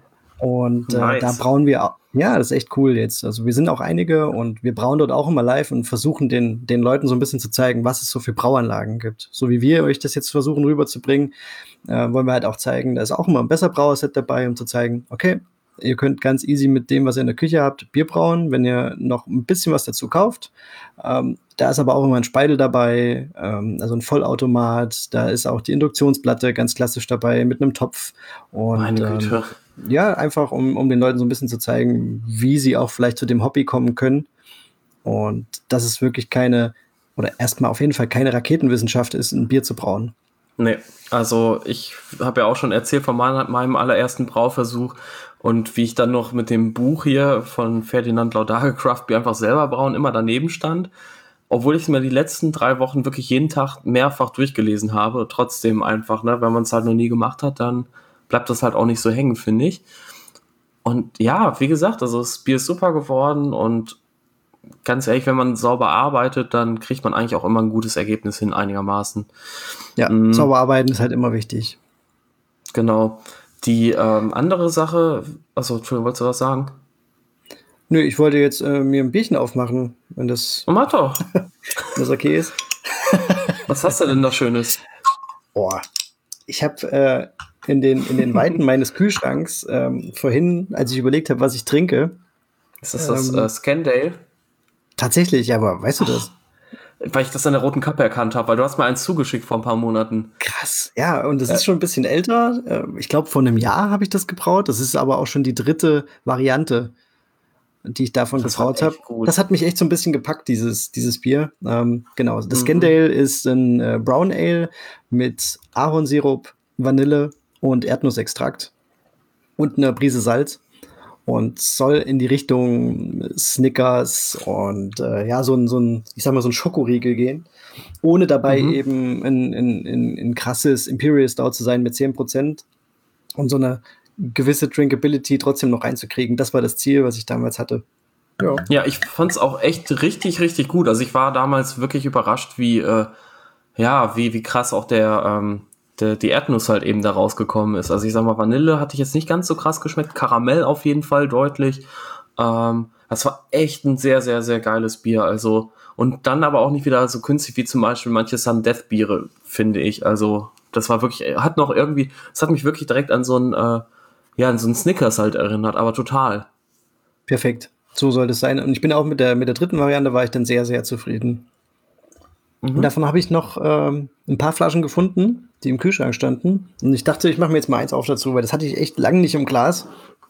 Und äh, nice. Da brauen wir, ja, das ist echt cool jetzt. Also wir sind auch einige und wir brauen dort auch immer live und versuchen den, den Leuten so ein bisschen zu zeigen, was es so für Brauanlagen gibt. So wie wir euch das jetzt versuchen rüberzubringen, äh, wollen wir halt auch zeigen, da ist auch immer ein besser Brauerset dabei, um zu zeigen, okay, ihr könnt ganz easy mit dem, was ihr in der Küche habt, Bier brauen, wenn ihr noch ein bisschen was dazu kauft. Ähm, da ist aber auch immer ein Speidel dabei, ähm, also ein Vollautomat, da ist auch die Induktionsplatte ganz klassisch dabei mit einem Topf. Und meine Güte. Ähm, ja, einfach um, um den Leuten so ein bisschen zu zeigen, wie sie auch vielleicht zu dem Hobby kommen können. Und dass es wirklich keine, oder erstmal auf jeden Fall keine Raketenwissenschaft ist, ein Bier zu brauen. Nee, also ich habe ja auch schon erzählt von meinem, meinem allerersten Brauversuch und wie ich dann noch mit dem Buch hier von Ferdinand Laudage Craft Beer einfach selber brauen immer daneben stand, obwohl ich es mir die letzten drei Wochen wirklich jeden Tag mehrfach durchgelesen habe, trotzdem einfach, ne, wenn man es halt noch nie gemacht hat, dann bleibt das halt auch nicht so hängen, finde ich. Und ja, wie gesagt, also das Bier ist super geworden und ganz ehrlich, wenn man sauber arbeitet, dann kriegt man eigentlich auch immer ein gutes Ergebnis hin, einigermaßen. Ja, mhm. Sauber arbeiten ist halt immer wichtig. Genau. Die ähm, andere Sache, achso, Entschuldigung, wolltest du was sagen? Nö, ich wollte jetzt äh, mir ein Bierchen aufmachen, wenn das, oh, mach doch. wenn das okay ist. Was hast du denn da Schönes? Boah, ich habe äh, in, den, in den Weiten meines Kühlschranks ähm, vorhin, als ich überlegt habe, was ich trinke. Ist das das ähm, äh, Scandale? Tatsächlich, aber weißt du das? Weil ich das an der roten Kappe erkannt habe, weil du hast mir eins zugeschickt vor ein paar Monaten. Krass, ja, und das äh, ist schon ein bisschen älter. Ich glaube, vor einem Jahr habe ich das gebraut. Das ist aber auch schon die dritte Variante, die ich davon das gebraut habe. Das hat mich echt so ein bisschen gepackt, dieses, dieses Bier. Ähm, genau, das mhm. Scandale ist ein äh, Brown Ale mit Ahornsirup, Vanille und Erdnussextrakt und eine Prise Salz. Und soll in die Richtung Snickers und äh, ja, so ein, so ein, ich sag mal, so ein Schokoriegel gehen, ohne dabei mhm. eben ein, ein, ein, ein krasses Imperial Stout zu sein mit zehn Prozent und so eine gewisse Drinkability trotzdem noch reinzukriegen. Das war das Ziel, was ich damals hatte. Ja, ja, ich fand's auch echt richtig, richtig gut. Also ich war damals wirklich überrascht, wie, äh, ja, wie, wie krass auch der, ähm, Der, die Erdnuss halt eben da rausgekommen ist. Also ich sag mal, Vanille hatte ich jetzt nicht ganz so krass geschmeckt, Karamell auf jeden Fall deutlich. Ähm, das war echt ein sehr, sehr, sehr geiles Bier. Also und dann aber auch nicht wieder so künstlich wie zum Beispiel manche Sun Death Biere, finde ich. Also das war wirklich, hat noch irgendwie, es hat mich wirklich direkt an so ein, äh, ja, an so ein Snickers halt erinnert, aber total. Perfekt, so soll es sein. Und ich bin auch mit der, mit der dritten Variante war ich dann sehr, sehr zufrieden. Mhm. Und davon habe ich noch ähm, ein paar Flaschen gefunden, die im Kühlschrank standen. Und ich dachte, ich mache mir jetzt mal eins auf dazu, weil das hatte ich echt lange nicht im Glas.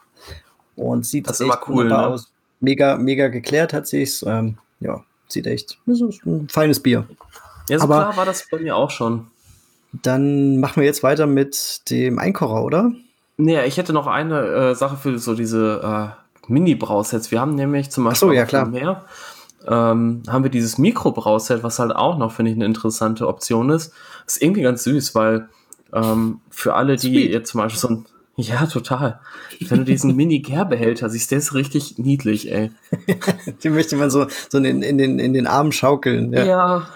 Und sieht das ist echt immer cool, ne? aus. Mega, mega geklärt hat sich's. Ähm, ja, sieht echt, das ist ein feines Bier. Ja, so Aber klar war das bei mir auch schon. Dann machen wir jetzt weiter mit dem Einkocher, oder? Nee, ich hätte noch eine äh, Sache für so diese äh, Mini-Brausets. Wir haben nämlich zum Beispiel Ach so, ja, klar. mehr. Ähm, haben wir dieses Mikrobrauset, was halt auch noch, finde ich, eine interessante Option ist. Ist irgendwie ganz süß, weil ähm, für alle, die Sweet. jetzt zum Beispiel so ein, Ja, total. Wenn du diesen Mini-Gärbehälter siehst, der ist richtig niedlich, ey. Den möchte man so, so in, in, den, in den Armen schaukeln. Ja. Ja.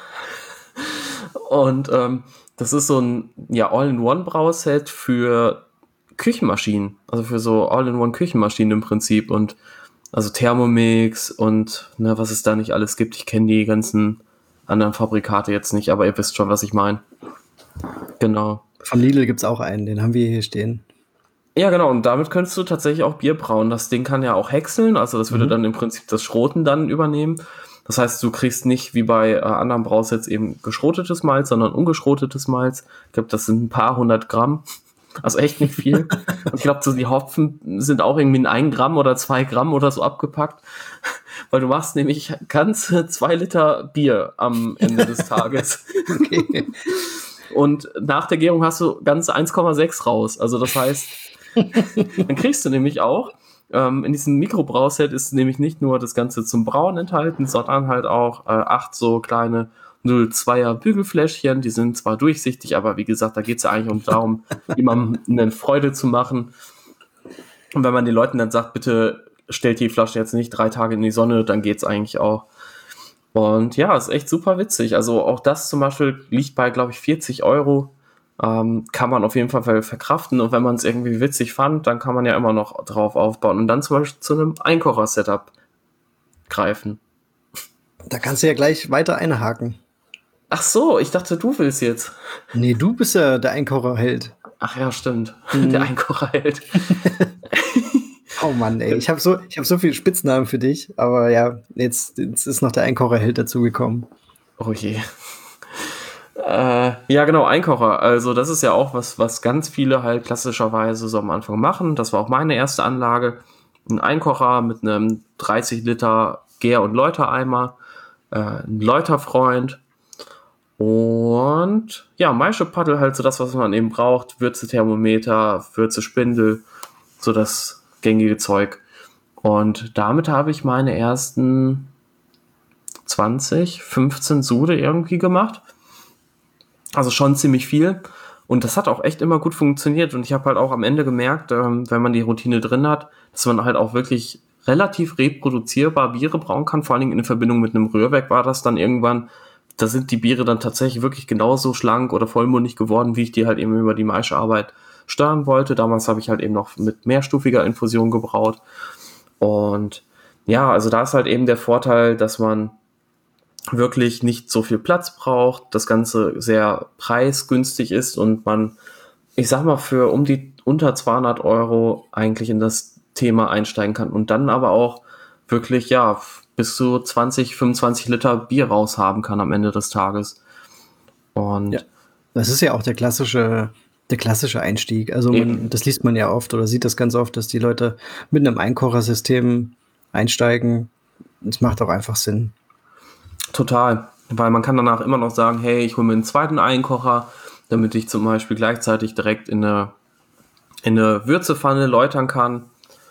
Und ähm, das ist so ein ja, All-in-One-Brauset für Küchenmaschinen. Also für so All-in-One-Küchenmaschinen im Prinzip. Und also Thermomix und ne, was es da nicht alles gibt. Ich kenne die ganzen anderen Fabrikate jetzt nicht, aber ihr wisst schon, was ich meine. Genau. Von Lidl gibt es auch einen, den haben wir hier stehen. Ja, genau, und damit könntest du tatsächlich auch Bier brauen. Das Ding kann ja auch häckseln, also das würde Mhm. dann im Prinzip das Schroten dann übernehmen. Das heißt, du kriegst nicht wie bei äh, anderen Brausets eben geschrotetes Malz, sondern ungeschrotetes Malz. Ich glaube, das sind ein paar hundert Gramm. Also echt nicht viel. Und ich glaube, so die Hopfen sind auch irgendwie in ein Gramm oder zwei Gramm oder so abgepackt. Weil du machst nämlich ganze zwei Liter Bier am Ende des Tages. Okay. Und nach der Gärung hast du ganze eins Komma sechs raus. Also das heißt, dann kriegst du nämlich auch, ähm, in diesem Mikrobrauset ist nämlich nicht nur das Ganze zum Brauen enthalten, sondern halt auch äh, acht so kleine null Komma zweier Bügelfläschchen. Die sind zwar durchsichtig, aber wie gesagt, da geht es ja eigentlich um darum, jemandem eine Freude zu machen. Und wenn man den Leuten dann sagt, bitte stellt die Flasche jetzt nicht drei Tage in die Sonne, dann geht es eigentlich auch. Und ja, ist echt super witzig. Also auch das zum Beispiel liegt bei, glaube ich, vierzig Euro. Ähm, kann man auf jeden Fall verkraften. Und wenn man es irgendwie witzig fand, dann kann man ja immer noch drauf aufbauen und dann zum Beispiel zu einem Einkocher-Setup greifen. Da kannst du ja gleich weiter einhaken. Ach so, ich dachte, du willst jetzt. Nee, du bist ja der Einkocherheld. Ach ja, stimmt. Mhm. Der Einkocherheld. Oh Mann, ey, ich habe so, ich hab so viele Spitznamen für dich, aber ja, jetzt, jetzt ist noch der Einkocherheld dazugekommen. Oh je. Äh, ja, genau, Einkocher. Also das ist ja auch was, was ganz viele halt klassischerweise so am Anfang machen. Das war auch meine erste Anlage. Ein Einkocher mit einem dreißig Liter Gär- und Läutereimer, äh, ein Läuterfreund und ja, Maischepaddel, halt so das, was man eben braucht. Würzethermometer, Würzespindel, so das gängige Zeug. Und damit habe ich meine ersten zwanzig, fünfzehn Sude irgendwie gemacht. Also schon ziemlich viel. Und das hat auch echt immer gut funktioniert. Und ich habe halt auch am Ende gemerkt, ähm, wenn man die Routine drin hat, dass man halt auch wirklich relativ reproduzierbar Biere brauen kann. Vor allen Dingen in Verbindung mit einem Rührwerk war das dann irgendwann, da sind die Biere dann tatsächlich wirklich genauso schlank oder vollmundig geworden, wie ich die halt eben über die Maischearbeit steuern wollte. Damals habe ich halt eben noch mit mehrstufiger Infusion gebraut. Und ja, also da ist halt eben der Vorteil, dass man wirklich nicht so viel Platz braucht, das Ganze sehr preisgünstig ist und man, ich sag mal, für um die unter zweihundert Euro eigentlich in das Thema einsteigen kann und dann aber auch wirklich, ja, bis zu zwanzig, fünfundzwanzig Liter Bier raushaben kann am Ende des Tages. Und Ja. Das ist ja auch der klassische, der klassische Einstieg. Also man, das liest man ja oft oder sieht das ganz oft, dass die Leute mit einem Einkochersystem einsteigen. Das macht auch einfach Sinn. Total, weil man kann danach immer noch sagen, hey, ich hole mir einen zweiten Einkocher, damit ich zum Beispiel gleichzeitig direkt in eine, in eine Würzepfanne läutern kann.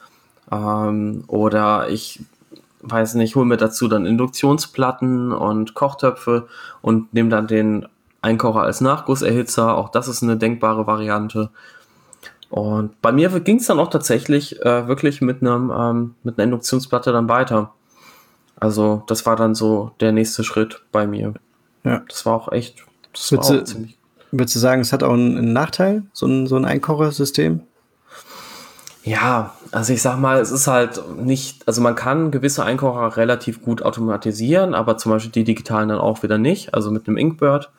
Ähm, oder ich weiß nicht, hole mir dazu dann Induktionsplatten und Kochtöpfe und nehme dann den Einkocher als Nachgusserhitzer. Auch das ist eine denkbare Variante. Und bei mir ging es dann auch tatsächlich äh, wirklich mit, einem, ähm, mit einer Induktionsplatte dann weiter. Also das war dann so der nächste Schritt bei mir. Ja. Das war auch echt, das Würdest war auch du- ziemlich... Würdest du sagen, es hat auch einen, einen Nachteil, so ein, so ein Einkochersystem? Ja, also ich sag mal, es ist halt nicht, also man kann gewisse Einkocher relativ gut automatisieren, aber zum Beispiel die digitalen dann auch wieder nicht, also mit einem Inkbird.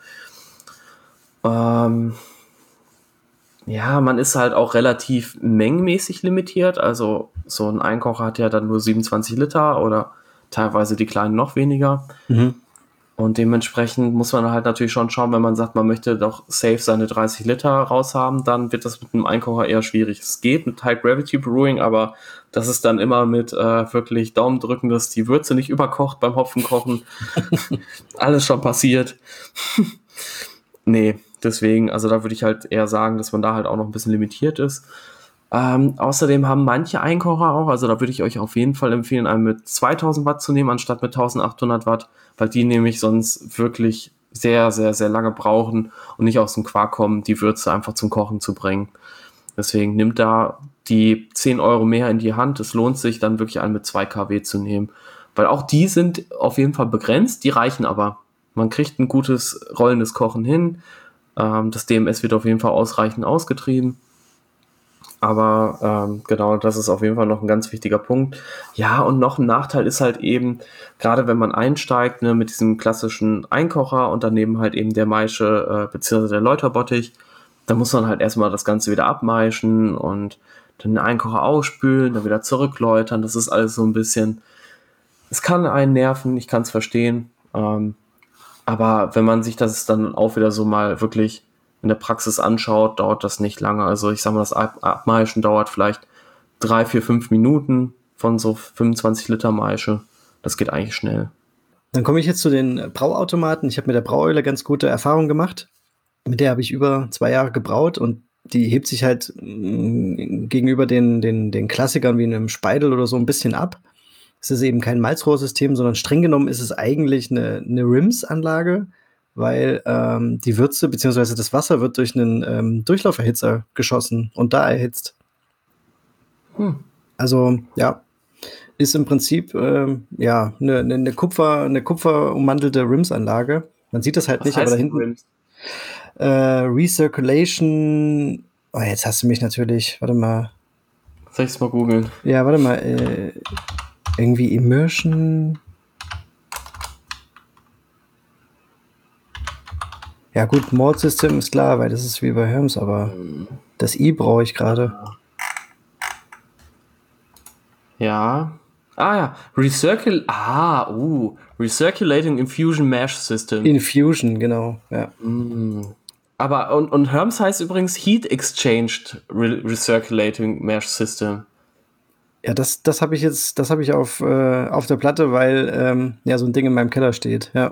Ähm, ja, man ist halt auch relativ mengenmäßig limitiert, also so ein Einkocher hat ja dann nur siebenundzwanzig Liter oder teilweise die kleinen noch weniger. Mhm. Und dementsprechend muss man halt natürlich schon schauen, wenn man sagt, man möchte doch safe seine dreißig Liter raushaben, dann wird das mit einem Einkocher eher schwierig. Es geht mit High Gravity Brewing, aber das ist dann immer mit äh, wirklich Daumen drücken, dass die Würze nicht überkocht beim Hopfenkochen. Alles schon passiert. Nee, deswegen, also da würde ich halt eher sagen, dass man da halt auch noch ein bisschen limitiert ist. Ähm, außerdem haben manche Einkocher auch, also da würde ich euch auf jeden Fall empfehlen, einen mit zweitausend Watt zu nehmen, anstatt mit eintausendachthundert Watt, weil die nämlich sonst wirklich sehr, sehr, sehr lange brauchen und nicht aus dem Quark kommen, die Würze einfach zum Kochen zu bringen. Deswegen nimmt da die zehn Euro mehr in die Hand. Es lohnt sich dann wirklich einen mit zwei Kilowatt zu nehmen. Weil auch die sind auf jeden Fall begrenzt, die reichen aber. Man kriegt ein gutes rollendes Kochen hin. Ähm, das D M S wird auf jeden Fall ausreichend ausgetrieben. Aber ähm, genau, das ist auf jeden Fall noch ein ganz wichtiger Punkt. Ja, und noch ein Nachteil ist halt eben, gerade wenn man einsteigt, ne, mit diesem klassischen Einkocher und daneben halt eben der Maische äh, beziehungsweise der Läuterbottich, da muss man halt erstmal das Ganze wieder abmaischen und dann den Einkocher ausspülen, dann wieder zurückläutern. Das ist alles so ein bisschen, es kann einen nerven, ich kann es verstehen. Ähm, aber wenn man sich das dann auch wieder so mal wirklich in der Praxis anschaut, dauert das nicht lange. Also ich sag mal, das Ab- Abmaischen dauert vielleicht drei, vier, fünf Minuten von so fünfundzwanzig Liter Maische. Das geht eigentlich schnell. Dann komme ich jetzt zu den Brauautomaten. Ich habe mit der Braueule ganz gute Erfahrungen gemacht. Mit der habe ich über zwei Jahre gebraut und die hebt sich halt mh, gegenüber den, den, den Klassikern wie einem Speidel oder so ein bisschen ab. Es ist eben kein Malzrohrsystem, sondern streng genommen ist es eigentlich eine, eine R I M S-Anlage, weil ähm, die Würze bzw. das Wasser wird durch einen ähm, Durchlauferhitzer geschossen und da erhitzt. Hm. Also ja, ist im Prinzip ähm, ja eine, eine, eine Kupfer, eine kupferummantelte R I M S-Anlage. Man sieht das halt Was nicht, aber heißt da hinten R I M S? äh, Recirculation. Oh, jetzt hast du mich natürlich. Warte mal. Soll ich es mal googeln? Ja, warte mal. Äh, irgendwie Immersion. Ja gut, Mode System ist klar, weil das ist wie bei Hermes, aber das I brauche ich gerade. Ja. Ah ja, Recircul... Ah, uh. Recirculating Infusion Mesh System. Infusion, genau, ja. Mm. Aber, und, und Hermes heißt übrigens Heat Exchanged Re- Recirculating Mesh System. Ja, das, das habe ich jetzt, das habe ich auf, äh, auf der Platte, weil ähm, ja so ein Ding in meinem Keller steht, ja.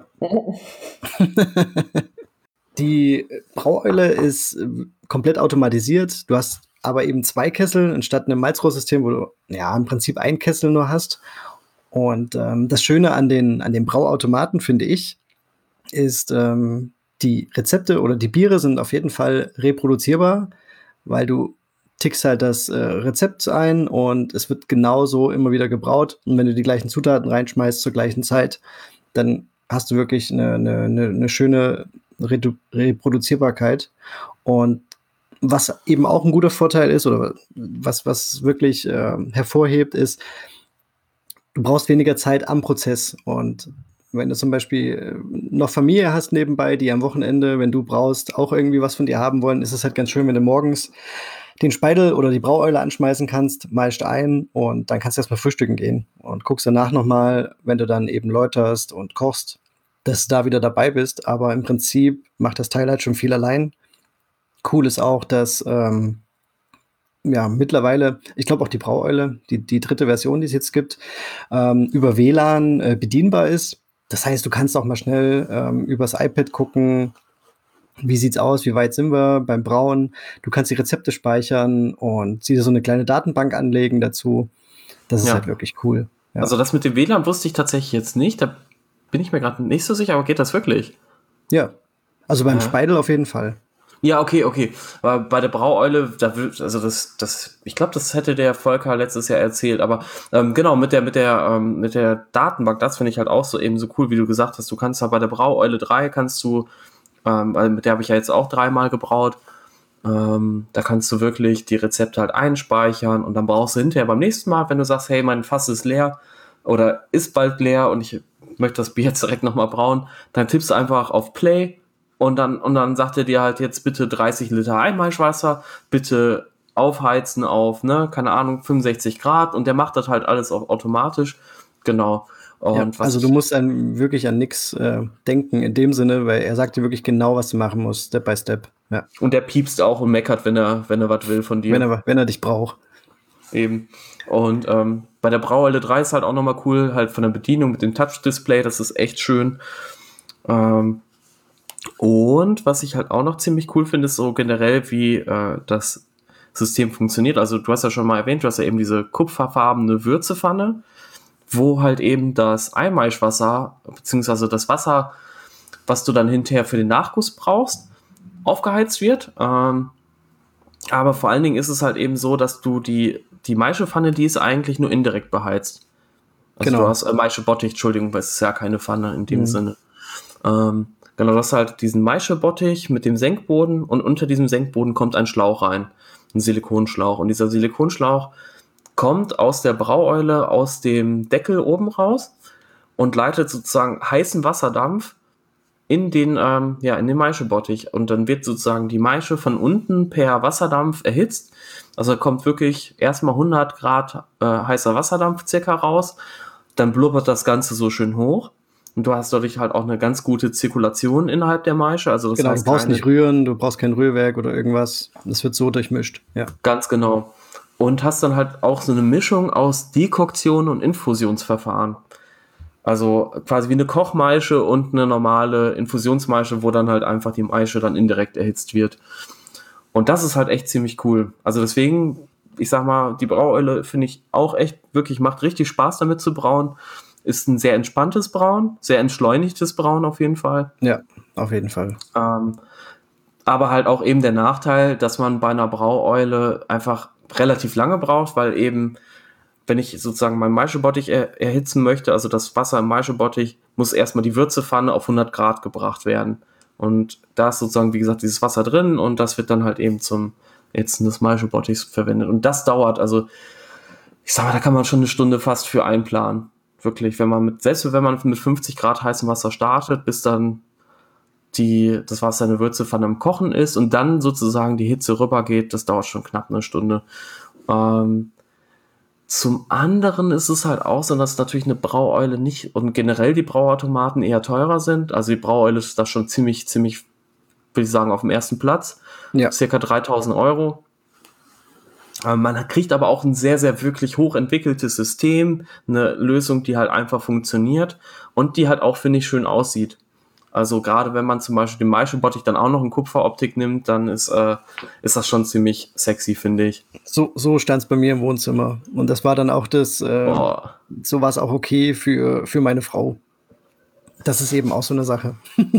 Die Braueule ist äh, komplett automatisiert. Du hast aber eben zwei Kessel anstatt einem Malzrohrsystem, wo du ja im Prinzip einen Kessel nur hast. Und ähm, das Schöne an den, an den Brauautomaten, finde ich, ist, ähm, die Rezepte oder die Biere sind auf jeden Fall reproduzierbar, weil du tickst halt das äh, Rezept ein und es wird genauso immer wieder gebraut. Und wenn du die gleichen Zutaten reinschmeißt zur gleichen Zeit, dann hast du wirklich eine, eine, eine, eine schöne Redu- Reproduzierbarkeit. Und was eben auch ein guter Vorteil ist oder was, was wirklich äh, hervorhebt, ist, du brauchst weniger Zeit am Prozess. Und wenn du zum Beispiel äh, noch Familie hast nebenbei, die am Wochenende, wenn du brauchst, auch irgendwie was von dir haben wollen, ist es halt ganz schön, wenn du morgens den Speidel oder die Braueule anschmeißen kannst, malst ein und dann kannst du erstmal frühstücken gehen und guckst danach nochmal, wenn du dann eben läuterst und kochst, dass du da wieder dabei bist. Aber im Prinzip macht das Teil halt schon viel allein. Cool ist auch, dass ähm, ja, mittlerweile, ich glaube auch die Braueule, die, die dritte Version, die es jetzt gibt, ähm, über W L A N äh, bedienbar ist. Das heißt, du kannst auch mal schnell ähm, übers iPad gucken, wie sieht's aus, wie weit sind wir beim Brauen. Du kannst die Rezepte speichern und dir so eine kleine Datenbank anlegen dazu. Das ist Ja. halt wirklich cool. Ja. Also das mit dem W L A N wusste ich tatsächlich jetzt nicht. Da bin ich mir gerade nicht so sicher, aber geht das wirklich? Ja, also beim Ja. Speidel auf jeden Fall. Ja, okay, okay. Aber bei der Braueule, da wird, also das, das, ich glaube, das hätte der Volker letztes Jahr erzählt, aber ähm, genau, mit der, mit der, ähm, mit der Datenbank, das finde ich halt auch so eben so cool, wie du gesagt hast. Du kannst ja bei der Braueule drei kannst du, ähm, weil mit der habe ich ja jetzt auch dreimal gebraut, ähm, da kannst du wirklich die Rezepte halt einspeichern und dann brauchst du hinterher beim nächsten Mal, wenn du sagst, hey, mein Fass ist leer oder ist bald leer und ich möchte das Bier jetzt direkt nochmal brauen, dann tippst du einfach auf Play. Und dann, und dann sagt er dir halt jetzt bitte dreißig Liter Einmalschwasser, bitte aufheizen auf, ne, keine Ahnung, fünfundsechzig Grad und der macht das halt alles auch automatisch. Genau. Und Ja, was also du ich, musst dann wirklich an nichts äh, denken in dem Sinne, weil er sagt dir wirklich genau, was du machen musst, Step by Step. Ja. und der piepst auch und meckert, wenn er, wenn er was will von dir. Wenn er, wenn er dich braucht. Eben. Und ähm, bei der Braueule drei ist halt auch nochmal cool, halt von der Bedienung mit dem Touch-Display, das ist echt schön. Ähm, Und was ich halt auch noch ziemlich cool finde, ist so generell, wie äh, das System funktioniert. Also du hast ja schon mal erwähnt, du hast ja eben diese kupferfarbene Würzepfanne, wo halt eben das Einmalschwasser, beziehungsweise das Wasser, was du dann hinterher für den Nachguss brauchst, aufgeheizt wird. Ähm, Aber vor allen Dingen ist es halt eben so, dass du die, die Maischepfanne, die ist eigentlich nur indirekt beheizt. Also Genau. du hast äh, Maischebottich, Entschuldigung, weil es ist ja keine Pfanne in dem Mhm. Sinne. Ähm, genau, du hast halt diesen Maischebottich mit dem Senkboden und unter diesem Senkboden kommt ein Schlauch rein, ein Silikonschlauch. Und dieser Silikonschlauch kommt aus der Braueule aus dem Deckel oben raus und leitet sozusagen heißen Wasserdampf in den, ähm, ja, in den Maischebottich. Und dann wird sozusagen die Maische von unten per Wasserdampf erhitzt. Also kommt wirklich erstmal hundert Grad äh, heißer Wasserdampf circa raus. Dann blubbert das Ganze so schön hoch. Und du hast dadurch halt auch eine ganz gute Zirkulation innerhalb der Maische. Also das Genau, du heißt brauchst keine, nicht rühren, du brauchst kein Rührwerk oder irgendwas. Das wird so durchmischt, ja. ganz genau. Und hast dann halt auch so eine Mischung aus Dekoktion und Infusionsverfahren. Also quasi wie eine Kochmaische und eine normale Infusionsmaische, wo dann halt einfach die Maische dann indirekt erhitzt wird. Und das ist halt echt ziemlich cool. Also deswegen, ich sag mal, die Braueule finde ich auch echt wirklich, macht richtig Spaß damit zu brauen. Ist ein sehr entspanntes Brauen, sehr entschleunigtes Brauen auf jeden Fall. Ja, auf jeden Fall. Ähm, aber halt auch eben der Nachteil, dass man bei einer Braueule einfach relativ lange braucht, weil eben, wenn ich sozusagen meinen Maischebottich er, erhitzen möchte, also das Wasser im Maischebottich, muss erstmal die Würzepfanne auf hundert Grad gebracht werden. Und da ist sozusagen, wie gesagt, dieses Wasser drin und das wird dann halt eben zum Erhitzen des Maischebottichs verwendet. Und das dauert, also ich sag mal, da kann man schon eine Stunde fast für einplanen. Wirklich, wenn man mit, selbst wenn man mit fünfzig Grad heißem Wasser startet, bis dann die, das Wasser in der Würzepfanne am Kochen ist und dann sozusagen die Hitze rübergeht, das dauert schon knapp eine Stunde. Ähm, Zum anderen ist es halt auch so, dass natürlich eine Braueule nicht und generell die Brauautomaten eher teurer sind. Also die Braueule ist da schon ziemlich, ziemlich, würde ich sagen, auf dem ersten Platz. Ja. Circa dreitausend Euro. Ähm, Man kriegt aber auch ein sehr, sehr wirklich hochentwickeltes System, eine Lösung, die halt einfach funktioniert und die halt auch, finde ich, schön aussieht. Also gerade wenn man zum Beispiel den Maischebottich dann auch noch in Kupferoptik nimmt, dann ist, äh, ist das schon ziemlich sexy, finde ich. So, so stand es bei mir im Wohnzimmer. Und das war dann auch das, äh, Oh, so war es auch okay für, für meine Frau. Das ist eben auch so eine Sache.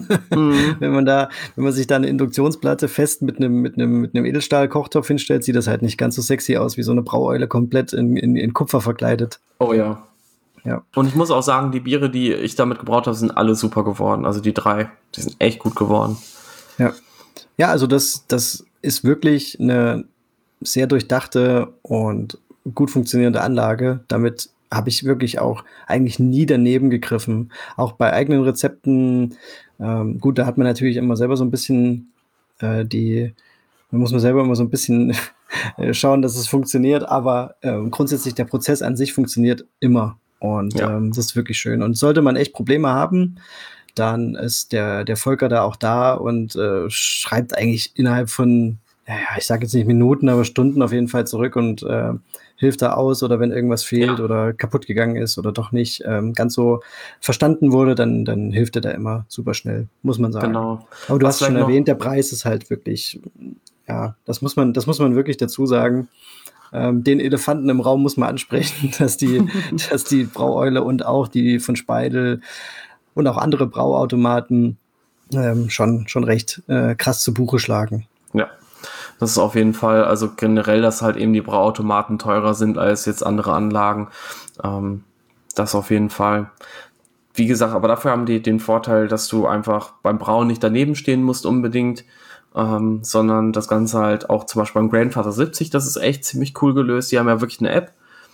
mhm. Wenn man da, wenn man sich da eine Induktionsplatte fest mit einem, mit einem, mit einem Edelstahl-Kochtopf hinstellt, sieht das halt nicht ganz so sexy aus, wie so eine Braueule komplett in, in, in Kupfer verkleidet. Oh ja. Ja. Und ich muss auch sagen, die Biere, die ich damit gebraut habe, sind alle super geworden. Also die drei, die sind echt gut geworden. Ja. Ja, also das, das ist wirklich eine sehr durchdachte und gut funktionierende Anlage. Damit habe ich wirklich auch eigentlich nie daneben gegriffen. Auch bei eigenen Rezepten. Ähm, gut, da hat man natürlich immer selber so ein bisschen äh, die, da muss man selber immer so ein bisschen äh, schauen, dass es funktioniert, aber ähm, grundsätzlich der Prozess an sich funktioniert immer. Und Ja. ähm, das ist wirklich schön. Und sollte man echt Probleme haben, dann ist der, der Volker da auch da und äh, schreibt eigentlich innerhalb von, ja, ich sage jetzt nicht Minuten, aber Stunden auf jeden Fall zurück und äh, hilft da aus oder wenn irgendwas fehlt Ja. oder kaputt gegangen ist oder doch nicht ähm, ganz so verstanden wurde, dann, dann hilft er da immer super schnell, muss man sagen. Genau. Aber du Was hast schon vielleicht noch- erwähnt, der Preis ist halt wirklich, ja, das muss man, das muss man wirklich dazu sagen. Ähm, den Elefanten im Raum muss man ansprechen, dass die, dass die Braueule und auch die von Speidel und auch andere Brauautomaten ähm, schon, schon recht äh, krass zu Buche schlagen. Ja, das ist auf jeden Fall, also generell, dass halt eben die Brauautomaten teurer sind als jetzt andere Anlagen. Ähm, das auf jeden Fall. Wie gesagt, aber dafür haben die den Vorteil, dass du einfach beim Brauen nicht daneben stehen musst unbedingt, ähm, sondern das Ganze halt auch zum Beispiel beim Grandfather siebzig, das ist echt ziemlich cool gelöst. Die haben ja wirklich eine App,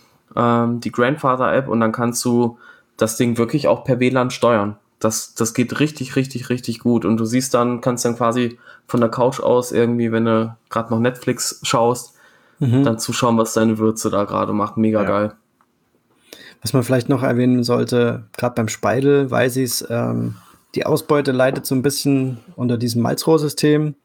ähm, die Grandfather-App, und dann kannst du das Ding wirklich auch per W L A N steuern. Das, das geht richtig, richtig, richtig gut. Und du siehst dann, kannst dann quasi von der Couch aus irgendwie, wenn du gerade noch Netflix schaust, Mhm. dann zuschauen, was deine Würze da gerade macht. Mega Ja. geil. Was man vielleicht noch erwähnen sollte, gerade beim Speidel weiß ich es, ähm, die Ausbeute leidet so ein bisschen unter diesem Malzrohrsystem.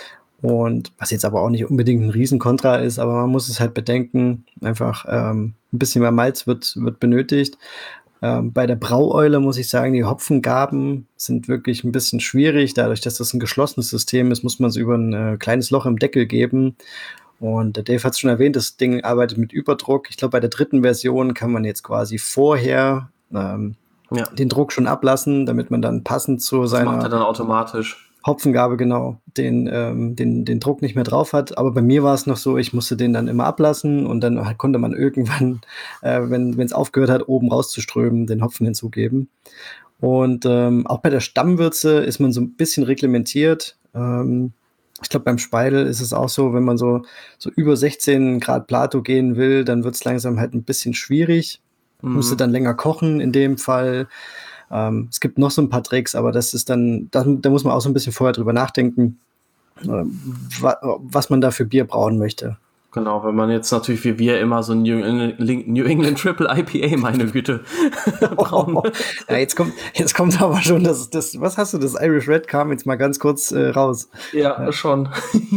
Und was jetzt aber auch nicht unbedingt ein Riesenkontra ist, aber man muss es halt bedenken, einfach ähm, ein bisschen mehr Malz wird, wird benötigt. Ähm, bei der Braueule muss ich sagen, die Hopfengaben sind wirklich ein bisschen schwierig. Dadurch, dass das ein geschlossenes System ist, muss man es über ein äh, kleines Loch im Deckel geben. Und der Dave hat es schon erwähnt, das Ding arbeitet mit Überdruck. Ich glaube, bei der dritten Version kann man jetzt quasi vorher ähm, Ja, den Druck schon ablassen, damit man dann passend zu das macht er seiner dann automatisch. Hopfengabe, genau, den, ähm, den, den Druck nicht mehr drauf hat. Aber bei mir war es noch so, ich musste den dann immer ablassen und dann halt konnte man irgendwann, äh, wenn es aufgehört hat, oben rauszuströmen, den Hopfen hinzugeben. Und ähm, auch bei der Stammwürze ist man so ein bisschen reglementiert. Ähm, ich glaube, beim Speidel ist es auch so, wenn man so, so über sechzehn Grad Plato gehen will, dann wird es langsam halt ein bisschen schwierig. Musste Mhm. dann länger kochen in dem Fall. Ähm, es gibt noch so ein paar Tricks, aber das ist dann, da, da muss man auch so ein bisschen vorher drüber nachdenken, äh, wa, was man da für Bier brauen möchte. Genau, wenn man jetzt natürlich wie wir immer so ein New England, New England Triple I P A, meine Güte, brauen. Ja, jetzt kommt, jetzt kommt aber schon das, das, was hast du, das Irish Red kam jetzt mal ganz kurz äh, raus. Ja, Ja. schon.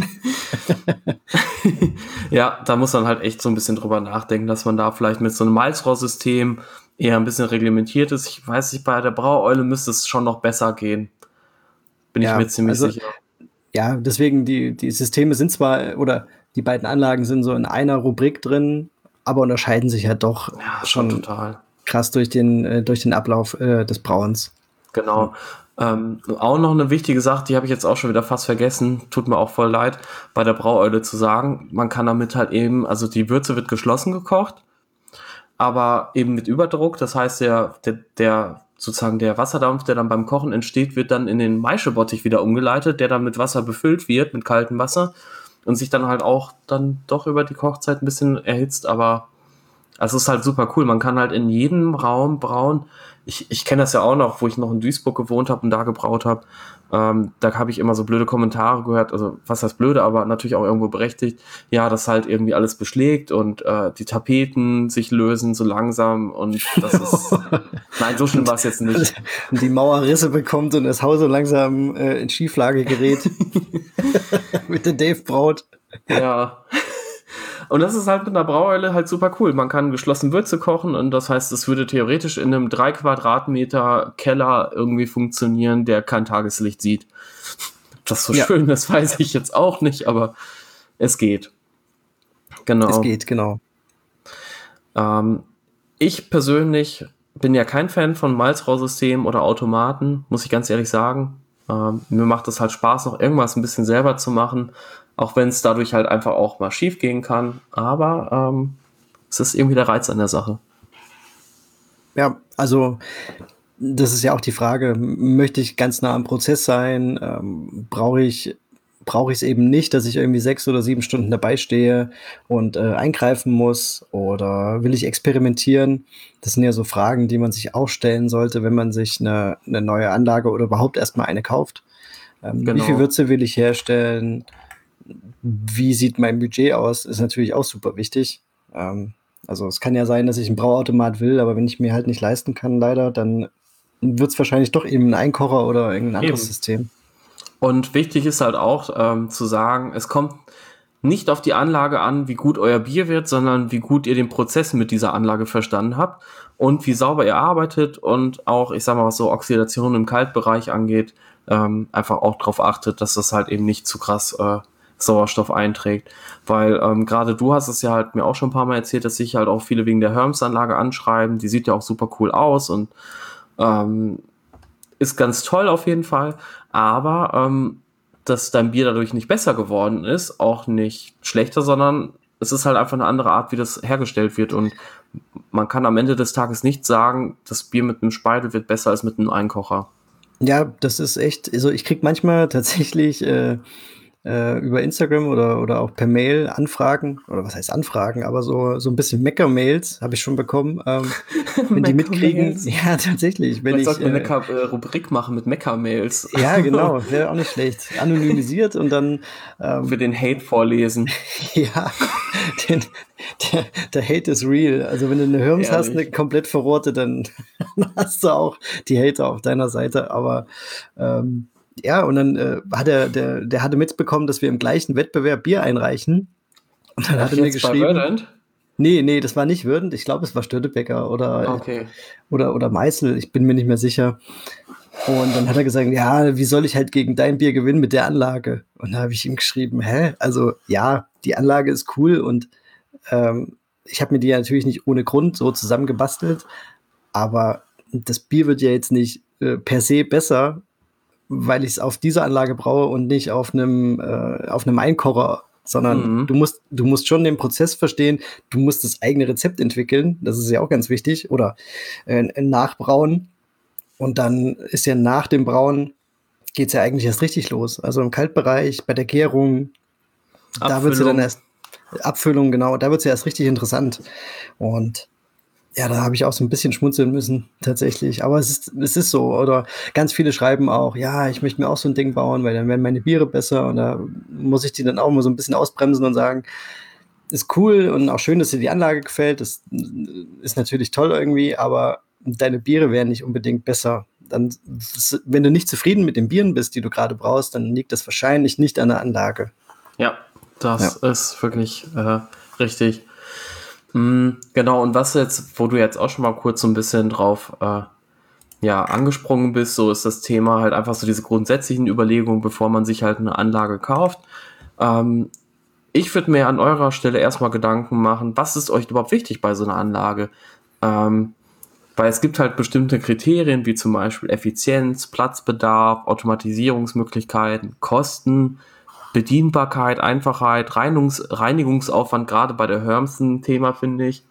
Ja, da muss man halt echt so ein bisschen drüber nachdenken, dass man da vielleicht mit so einem Malzrohrsystem eher ein bisschen reglementiert ist. Ich weiß nicht, bei der Braueule müsste es schon noch besser gehen. Bin ich mir Ja, ziemlich also sicher. ja, deswegen die, die Systeme sind zwar, oder die beiden Anlagen sind so in einer Rubrik drin, aber unterscheiden sich ja doch Ja, schon schon total. krass durch den, äh, durch den Ablauf äh, des Brauens. Genau. Ähm, auch noch eine wichtige Sache, die habe ich jetzt auch schon wieder fast vergessen, tut mir auch voll leid, bei der Braueule zu sagen, man kann damit halt eben, also die Würze wird geschlossen gekocht, aber eben mit Überdruck, das heißt, der, der, der sozusagen der Wasserdampf, der dann beim Kochen entsteht, wird dann in den Maischebottich wieder umgeleitet, der dann mit Wasser befüllt wird, mit kaltem Wasser und sich dann halt auch dann doch über die Kochzeit ein bisschen erhitzt, aber also es ist halt super cool. Man kann halt in jedem Raum brauen. Ich, ich kenne das ja auch noch, wo ich noch in Duisburg gewohnt habe und da gebraut habe. Ähm, da habe ich immer so blöde Kommentare gehört. Also was heißt blöde, aber natürlich auch irgendwo berechtigt. Ja, dass halt irgendwie alles beschlägt und äh, die Tapeten sich lösen so langsam und das ist... Nein, so schlimm war es jetzt nicht. Und die Mauer Risse bekommt und das Haus so langsam äh, in Schieflage gerät. Mit der Dave Braut. Ja. Und das ist halt mit einer Braueule halt super cool. Man kann geschlossen Würze kochen und das heißt, es würde theoretisch in einem drei Quadratmeter Keller irgendwie funktionieren, der kein Tageslicht sieht. Ob das so Ja. schön ist, weiß ich jetzt auch nicht, aber es geht. Genau. Es geht, genau. Ähm, ich persönlich bin ja kein Fan von Malzrohrsystemen oder Automaten, muss ich ganz ehrlich sagen. Ähm, mir macht es halt Spaß, noch irgendwas ein bisschen selber zu machen, auch wenn es dadurch halt einfach auch mal schief gehen kann. Aber ähm, es ist irgendwie der Reiz an der Sache. Ja, also das ist ja auch die Frage, m- möchte ich ganz nah am Prozess sein? Ähm, brauche ich brauche ich es eben nicht, dass ich irgendwie sechs oder sieben Stunden dabei stehe und äh, eingreifen muss? Oder will ich experimentieren? Das sind ja so Fragen, die man sich auch stellen sollte, wenn man sich eine, eine neue Anlage oder überhaupt erstmal eine kauft. Ähm, Wie viel Genau. Würze will ich herstellen? Wie sieht mein Budget aus? Ist natürlich auch super wichtig. Ähm, also es kann ja sein, dass ich einen Brauautomat will, aber wenn ich mir halt nicht leisten kann, leider, dann wird es wahrscheinlich doch eben ein Einkocher oder irgendein anderes Eben. System. Und wichtig ist halt auch ähm, zu sagen, es kommt nicht auf die Anlage an, wie gut euer Bier wird, sondern wie gut ihr den Prozess mit dieser Anlage verstanden habt und wie sauber ihr arbeitet und auch, ich sag mal, was so Oxidation im Kaltbereich angeht, ähm, einfach auch darauf achtet, dass das halt eben nicht zu krass äh, Sauerstoff einträgt. Weil ähm, gerade du hast es ja halt mir auch schon ein paar Mal erzählt, dass sich halt auch viele wegen der Herms-Anlage anschreiben. Die sieht ja auch super cool aus und ähm, ist ganz toll auf jeden Fall, aber ähm, dass dein Bier dadurch nicht besser geworden ist, auch nicht schlechter, sondern es ist halt einfach eine andere Art, wie das hergestellt wird und man kann am Ende des Tages nicht sagen, das Bier mit einem Speidel wird besser als mit einem Einkocher. Ja, das ist echt, also ich krieg manchmal tatsächlich äh, äh, über Instagram oder, oder auch per Mail Anfragen, oder was heißt Anfragen, aber so, so ein bisschen Mecker-Mails habe ich schon bekommen, ähm, wenn die mitkriegen, Mecker-Mails? ja, tatsächlich, wenn Vielleicht ich, sollten wir eine äh, Ka- äh, Rubrik machen mit Mecker-Mails, ja, genau, wäre auch nicht schlecht, anonymisiert und dann, wo wir ähm, den Hate vorlesen. ja, den, der, der Hate is real. Also wenn du eine Hirns hast, eine Ehrlich. komplett verrohrte, dann hast du auch die Hater auf deiner Seite. Aber ähm, ja, und dann äh, hat er, der, der hatte mitbekommen, dass wir im gleichen Wettbewerb Bier einreichen. Und dann Ach, hat er mir jetzt bei geschrieben, Verdant? nee, nee, das war nicht Würdend. Ich glaube, es war Störtebecker oder, Okay. oder, oder Meißel. Ich bin mir nicht mehr sicher. Und dann hat er gesagt, ja, wie soll ich halt gegen dein Bier gewinnen mit der Anlage? Und da habe ich ihm geschrieben, hä? Also ja, die Anlage ist cool und ähm, ich habe mir die ja natürlich nicht ohne Grund so zusammengebastelt, aber das Bier wird ja jetzt nicht äh, per se besser, weil ich es auf dieser Anlage braue und nicht auf einem äh, auf einem Einkocher, sondern Mhm. du musst du musst schon den Prozess verstehen, du musst das eigene Rezept entwickeln, das ist ja auch ganz wichtig, oder äh, nachbrauen und dann ist ja nach dem Brauen geht's ja eigentlich erst richtig los. Also im Kaltbereich, bei der Gärung, da wird's ja dann Abfüllung. erst Abfüllung, genau, da wird's ja erst richtig interessant. Und ja, da habe ich auch so ein bisschen schmunzeln müssen, tatsächlich. Aber es ist es ist so. Oder ganz viele schreiben auch: „Ja, ich möchte mir auch so ein Ding bauen, weil dann werden meine Biere besser.“ Und da muss ich die dann auch mal so ein bisschen ausbremsen und sagen: „Ist cool und auch schön, dass dir die Anlage gefällt. Das ist natürlich toll irgendwie, aber deine Biere werden nicht unbedingt besser. Dann wenn du nicht zufrieden mit den Bieren bist, die du gerade brauchst, dann liegt das wahrscheinlich nicht an der Anlage.“ Ja, Ja. das ist wirklich äh, richtig. Mm, genau, und was jetzt, wo du jetzt auch schon mal kurz so ein bisschen drauf äh, ja, angesprungen bist, so ist das Thema halt einfach so diese grundsätzlichen Überlegungen, bevor man sich halt eine Anlage kauft. Ähm, ich würde mir an eurer Stelle erstmal Gedanken machen, was ist euch überhaupt wichtig bei so einer Anlage? Ähm, Weil es gibt halt bestimmte Kriterien, wie zum Beispiel Effizienz, Platzbedarf, Automatisierungsmöglichkeiten, Kosten, Bedienbarkeit, Einfachheit, Reinigungs Reinigungsaufwand, gerade bei der Hermsen-Thema, finde ich.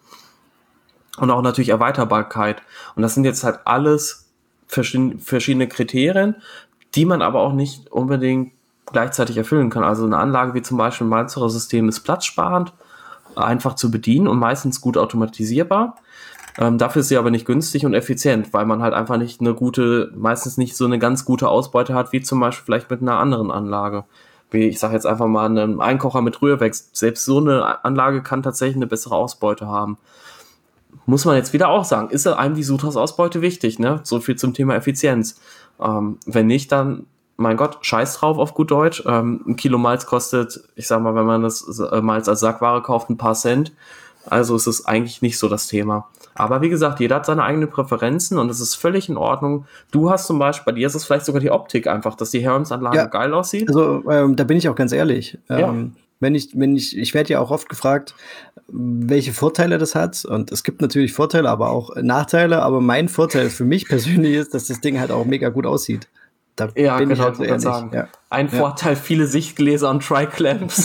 Und auch natürlich Erweiterbarkeit. Und das sind jetzt halt alles verschiedene, verschiedene Kriterien, die man aber auch nicht unbedingt gleichzeitig erfüllen kann. Also eine Anlage wie zum Beispiel ein Mainzerer System ist platzsparend, einfach zu bedienen und meistens gut automatisierbar. Ähm, dafür ist sie aber nicht günstig und effizient, weil man halt einfach nicht eine gute, meistens nicht so eine ganz gute Ausbeute hat, wie zum Beispiel vielleicht mit einer anderen Anlage. Wie ich sage jetzt einfach mal einen Einkocher mit Rührwechsel. Selbst so eine Anlage kann tatsächlich eine bessere Ausbeute haben. Muss man jetzt wieder auch sagen, ist einem die Sutras-Ausbeute wichtig, ne? So viel zum Thema Effizienz. Ähm, wenn nicht, dann, mein Gott, scheiß drauf auf gut Deutsch. Ähm, ein Kilo Malz kostet, ich sag mal, wenn man das äh, Malz als Sackware kauft, ein paar Cent. Also ist es eigentlich nicht so das Thema. Aber wie gesagt, jeder hat seine eigenen Präferenzen und es ist völlig in Ordnung. Du hast zum Beispiel, bei dir ist es vielleicht sogar die Optik einfach, dass die Hermes-Anlage Ja, geil aussieht. also, ähm, da bin ich auch ganz ehrlich. Ja, Ähm, wenn ich wenn ich ich werde ja auch oft gefragt, welche Vorteile das hat. Und es gibt natürlich Vorteile, aber auch Nachteile. Aber mein Vorteil für mich persönlich ist, dass das Ding halt auch mega gut aussieht. Da ja, bin ich genau, halt ich so wollte gerade ehrlich, sagen. ja. Ein Ja. Vorteil, viele Sichtgläser und Tri-Clamps.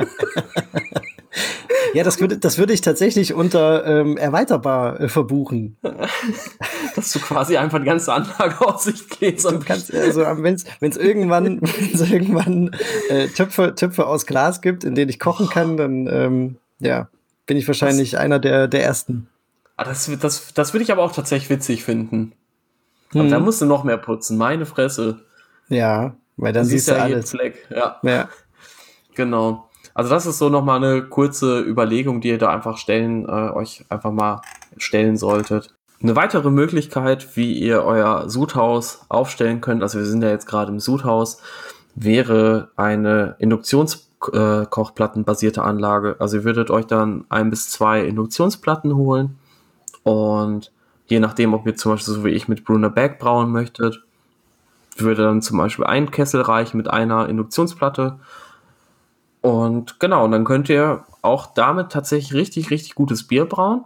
Ja, das würde das würde ich tatsächlich unter, ähm, erweiterbar, äh, verbuchen. Dass du quasi einfach die ganze Anlage aus Sichtgläsern Du kannst also, ähm, wenn's wenn's irgendwann wenn's irgendwann, äh, Töpfe Töpfe aus Glas gibt, in denen ich kochen kann, dann, ähm, ja, bin ich das, wahrscheinlich einer der der Ersten. ah, das, das, das würde ich aber auch tatsächlich witzig finden. Aber da Mhm. musst du noch mehr putzen, meine Fresse. Ja, weil Du dann siehst siehst du ja jeden alles. Fleck, ja, Ja. genau. Also das ist so nochmal eine kurze Überlegung, die ihr da einfach stellen, äh, euch einfach mal stellen solltet. Eine weitere Möglichkeit, wie ihr euer Sudhaus aufstellen könnt, also wir sind ja jetzt gerade im Sudhaus, wäre eine Induktionskochplattenbasierte Anlage. Also ihr würdet euch dann ein bis zwei Induktionsplatten holen und je nachdem, ob ihr zum Beispiel so wie ich mit Brunner Bag brauen möchtet, würde dann zum Beispiel ein Kessel reichen mit einer Induktionsplatte. Und genau, und dann könnt ihr auch damit tatsächlich richtig, richtig gutes Bier brauen.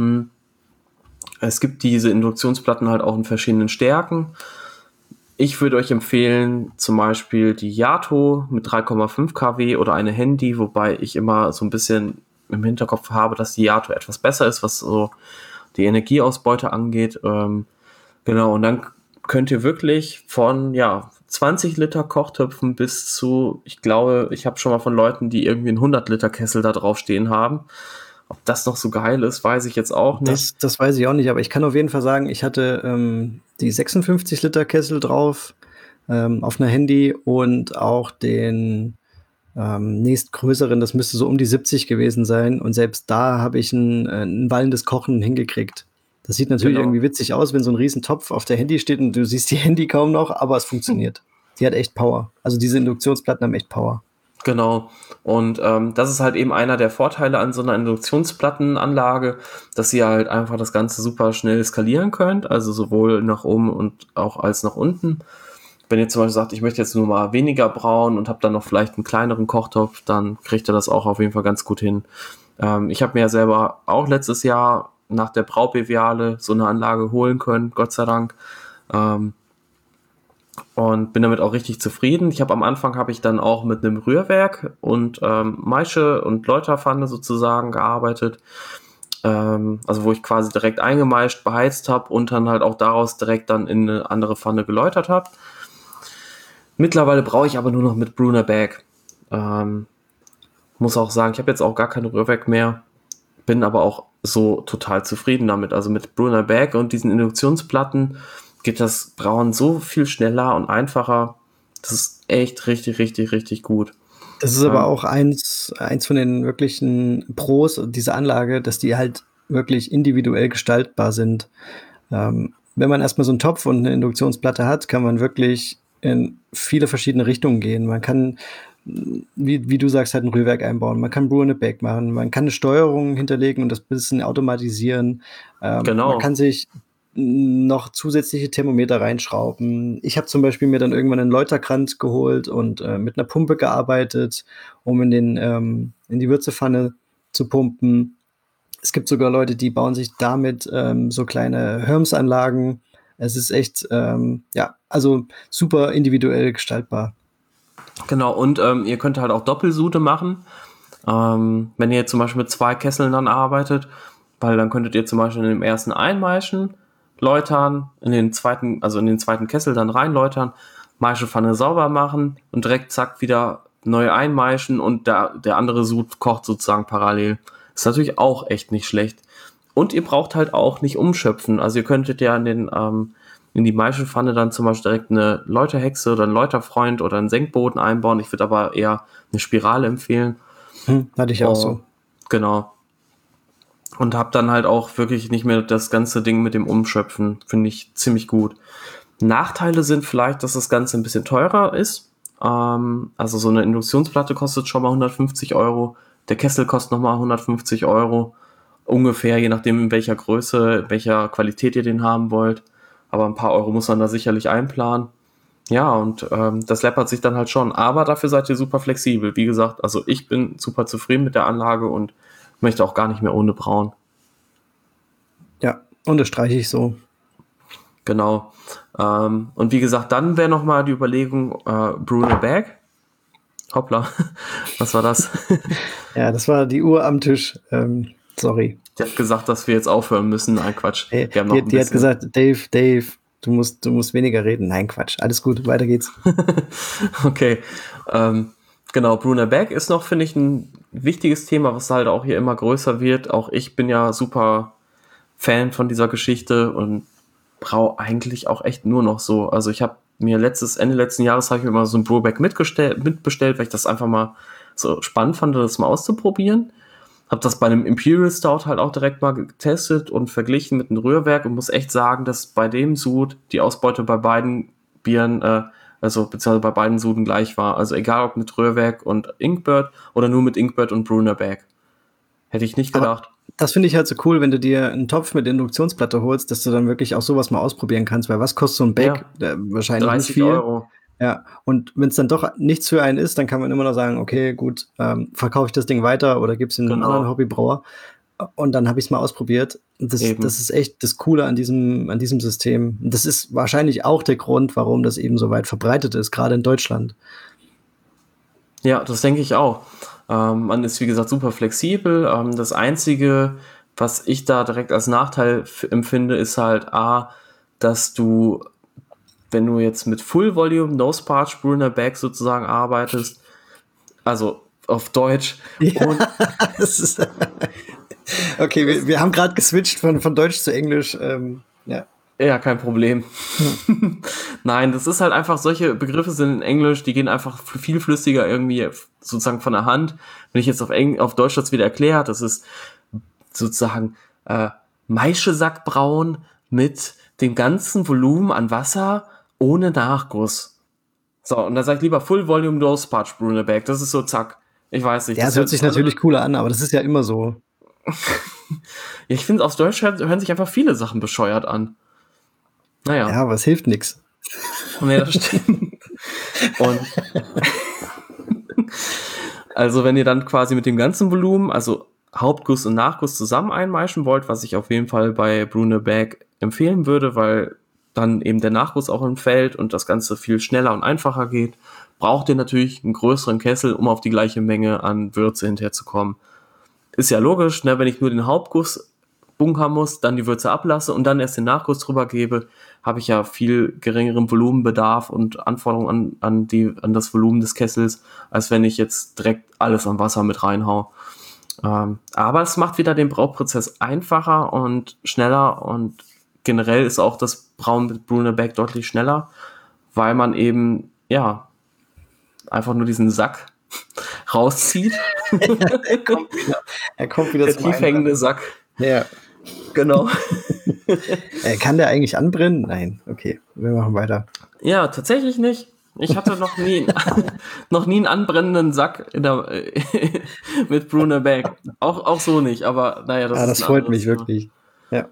Es gibt diese Induktionsplatten halt auch in verschiedenen Stärken. Ich würde euch empfehlen, zum Beispiel die Yato mit drei Komma fünf Kilowatt oder eine Handy, wobei ich immer so ein bisschen im Hinterkopf habe, dass die Yato etwas besser ist, was so die Energieausbeute angeht. Ähm, genau, und dann könnt ihr wirklich von ja, zwanzig Liter Kochtöpfen bis zu, ich glaube, ich habe schon mal von Leuten, die irgendwie einen hundert Liter Kessel da drauf stehen haben. Ob das noch so geil ist, weiß ich jetzt auch nicht. Das das weiß ich auch nicht, aber ich kann auf jeden Fall sagen, ich hatte, ähm, die sechsundfünfzig Liter Kessel drauf, ähm, auf 'ner Handy und auch den, ähm, nächstgrößeren, das müsste so um die siebzig gewesen sein. Und selbst da habe ich 'n äh, 'n wallendes Kochen hingekriegt. Das sieht natürlich Genau. irgendwie witzig aus, wenn so 'n Riesentopf auf der Handy steht und du siehst die Handy kaum noch, aber es funktioniert. Die hat echt Power. Also, diese Induktionsplatten haben echt Power. Genau. Und ähm, das ist halt eben einer der Vorteile an so einer Induktionsplattenanlage, dass ihr halt einfach das Ganze super schnell skalieren könnt, also sowohl nach oben und auch als nach unten. Wenn ihr zum Beispiel sagt, ich möchte jetzt nur mal weniger brauen und habt dann noch vielleicht einen kleineren Kochtopf, dann kriegt ihr das auch auf jeden Fall ganz gut hin. Ähm, ich habe mir ja selber auch letztes Jahr nach der Braubeviale so eine Anlage holen können, Gott sei Dank. Ähm, und bin damit auch richtig zufrieden. Ich habe am Anfang habe ich dann auch mit einem Rührwerk und ähm, Maische und Läuterpfanne sozusagen gearbeitet. Ähm, also wo ich quasi direkt eingemeischt, beheizt habe und dann halt auch daraus direkt dann in eine andere Pfanne geläutert habe. Mittlerweile brauche ich aber nur noch mit Brunner Bag. Ähm, muss auch sagen, ich habe jetzt auch gar kein Rührwerk mehr, bin aber auch so total zufrieden damit. Also mit Brunner Bag und diesen Induktionsplatten geht das Brauen so viel schneller und einfacher. Das ist echt richtig, richtig, richtig gut. Das ist aber Ähm, auch eins, eins von den wirklichen Pros dieser Anlage, dass die halt wirklich individuell gestaltbar sind. Ähm, wenn man erstmal so einen Topf und eine Induktionsplatte hat, kann man wirklich in viele verschiedene Richtungen gehen. Man kann, wie, wie du sagst, halt ein Rührwerk einbauen. Man kann Brew in a Bag machen. Man kann eine Steuerung hinterlegen und das bisschen automatisieren. Ähm, man genau. kann sich noch zusätzliche Thermometer reinschrauben. Ich habe zum Beispiel mir dann irgendwann einen Läuterkranz geholt und äh, mit einer Pumpe gearbeitet, um in, den, ähm, in die Würzepfanne zu pumpen. Es gibt sogar Leute, die bauen sich damit ähm, so kleine Hirmsanlagen. Es ist echt, ähm, ja, also super individuell gestaltbar. Genau, und ähm, ihr könnt halt auch Doppelsud machen. Ähm, wenn ihr jetzt zum Beispiel mit zwei Kesseln dann arbeitet, weil dann könntet ihr zum Beispiel in dem ersten einmeischen, läutern, in den zweiten, also in den zweiten Kessel dann reinläutern, Maischepfanne sauber machen und direkt zack wieder neu einmeischen und der, der andere Sud kocht sozusagen parallel. Ist natürlich auch echt nicht schlecht. Und ihr braucht halt auch nicht umschöpfen. Also ihr könntet ja in den ähm, in die Maischepfanne dann zum Beispiel direkt eine Läuterhexe oder einen Läuterfreund oder einen Senkboden einbauen. Ich würde aber eher eine Spirale empfehlen. Hm, hatte ich auch Oh, so. genau. Und habe dann halt auch wirklich nicht mehr das ganze Ding mit dem Umschöpfen. Finde ich ziemlich gut. Nachteile sind vielleicht, dass das Ganze ein bisschen teurer ist. Ähm, also so eine Induktionsplatte kostet schon mal hundertfünfzig Euro. Der Kessel kostet nochmal hundertfünfzig Euro. Ungefähr, je nachdem in welcher Größe, in welcher Qualität ihr den haben wollt. Aber ein paar Euro muss man da sicherlich einplanen. Ja, und ähm, das läppert sich dann halt schon. Aber dafür seid ihr super flexibel. Wie gesagt, also ich bin super zufrieden mit der Anlage und möchte auch gar nicht mehr ohne brauen. Ja, unterstreiche ich so. Genau. Ähm, und wie gesagt, dann wäre nochmal die Überlegung, äh, Brew in a Bag. Hoppla, was war das? Ja, das war die Uhr am Tisch. Ähm, sorry. Die hat gesagt, dass wir jetzt aufhören müssen. Nein, Quatsch. Hey, Wir haben noch die, ein die hat bisschen. gesagt, Dave, Dave, du musst, du musst weniger reden. Nein, Quatsch. Alles gut, weiter geht's. Okay. Ähm, genau, Brunner Bag ist noch, finde ich, ein wichtiges Thema, was halt auch hier immer größer wird. Auch ich bin ja super Fan von dieser Geschichte und brauche eigentlich auch echt nur noch so. Also ich habe mir letztes, Ende letzten Jahres habe ich mir mal so ein Brewback mitgestellt, mitbestellt, weil ich das einfach mal so spannend fand, das mal auszuprobieren. Habe das bei einem Imperial Stout halt auch direkt mal getestet und verglichen mit einem Rührwerk und muss echt sagen, dass bei dem Sud die Ausbeute bei beiden Bieren, äh, also beziehungsweise bei beiden Suden gleich war. Also egal ob mit Rührwerk und Inkbird oder nur mit Inkbird und Brunner Bag. Hätte ich nicht Aber gedacht. das finde ich halt so cool, wenn du dir einen Topf mit Induktionsplatte holst, dass du dann wirklich auch sowas mal ausprobieren kannst, weil was kostet so ein Bake? Ja, Äh, wahrscheinlich nicht dreißig viel. Euro. Ja, und wenn es dann doch nichts für einen ist, dann kann man immer noch sagen, okay, gut, ähm, verkaufe ich das Ding weiter oder gebe es einem anderen Genau, Hobbybrauer. Und dann habe ich es mal ausprobiert. Und das, das eben. ist echt das Coole an diesem, an diesem System. Und das ist wahrscheinlich auch der Grund, warum das eben so weit verbreitet ist, gerade in Deutschland. Ja, das denke ich auch. Ähm, man ist, wie gesagt, super flexibel. Ähm, das Einzige, was ich da direkt als Nachteil f- empfinde, ist halt A, dass du, wenn du jetzt mit Full Volume No Sparge Brunner Bag sozusagen arbeitest, also auf Deutsch, Ja, und das ist, okay, wir, wir haben gerade geswitcht von, von Deutsch zu Englisch. Ähm, ja. ja, kein Problem. Hm. Nein, das ist halt einfach, solche Begriffe sind in Englisch, die gehen einfach f- viel flüssiger irgendwie sozusagen von der Hand. Wenn ich jetzt auf, Eng auf Deutsch das wieder erkläre, das ist sozusagen äh, Maischesackbrauen mit dem ganzen Volumen an Wasser ohne Nachguss. So, und da sage ich lieber Full Volume No Sparge Brunner Bag. Das ist so zack. Ich weiß nicht. Ja, Das es hört hört, sich also, natürlich cooler an, aber das ist ja immer so. ja, ich finde, auf Deutsch hören, hören sich einfach viele Sachen bescheuert an. Naja, Ja, aber es hilft nichts. nee, das stimmt. Und also, wenn ihr dann quasi mit dem ganzen Volumen, also Hauptguss und Nachguss zusammen einmeischen wollt, was ich auf jeden Fall bei Brunner Bag empfehlen würde, weil dann eben der Nachguss auch entfällt und das Ganze viel schneller und einfacher geht, braucht ihr natürlich einen größeren Kessel, um auf die gleiche Menge an Würze hinterherzukommen. Ist ja logisch, ne, wenn ich nur den Hauptguss bunkern muss, dann die Würze ablasse und dann erst den Nachguss drüber gebe, habe ich ja viel geringeren Volumenbedarf und Anforderungen an, an, die, an das Volumen des Kessels, als wenn ich jetzt direkt alles am Wasser mit reinhau. Ähm, aber es macht wieder den Brauprozess einfacher und schneller und generell ist auch das Brauen mit Brew in a Bag deutlich schneller, weil man eben, ja, einfach nur diesen Sack rauszieht. er kommt wieder, er kommt wieder der tief hängende Sack. Ja. Genau. äh, kann der eigentlich anbrennen? Nein. Okay, wir machen weiter. Ja, tatsächlich nicht. Ich hatte noch nie, noch nie einen anbrennenden Sack in der, mit Brew in a Bag. Auch, auch so nicht, aber naja, das ah, ist das freut mich Thema. Wirklich. Ja.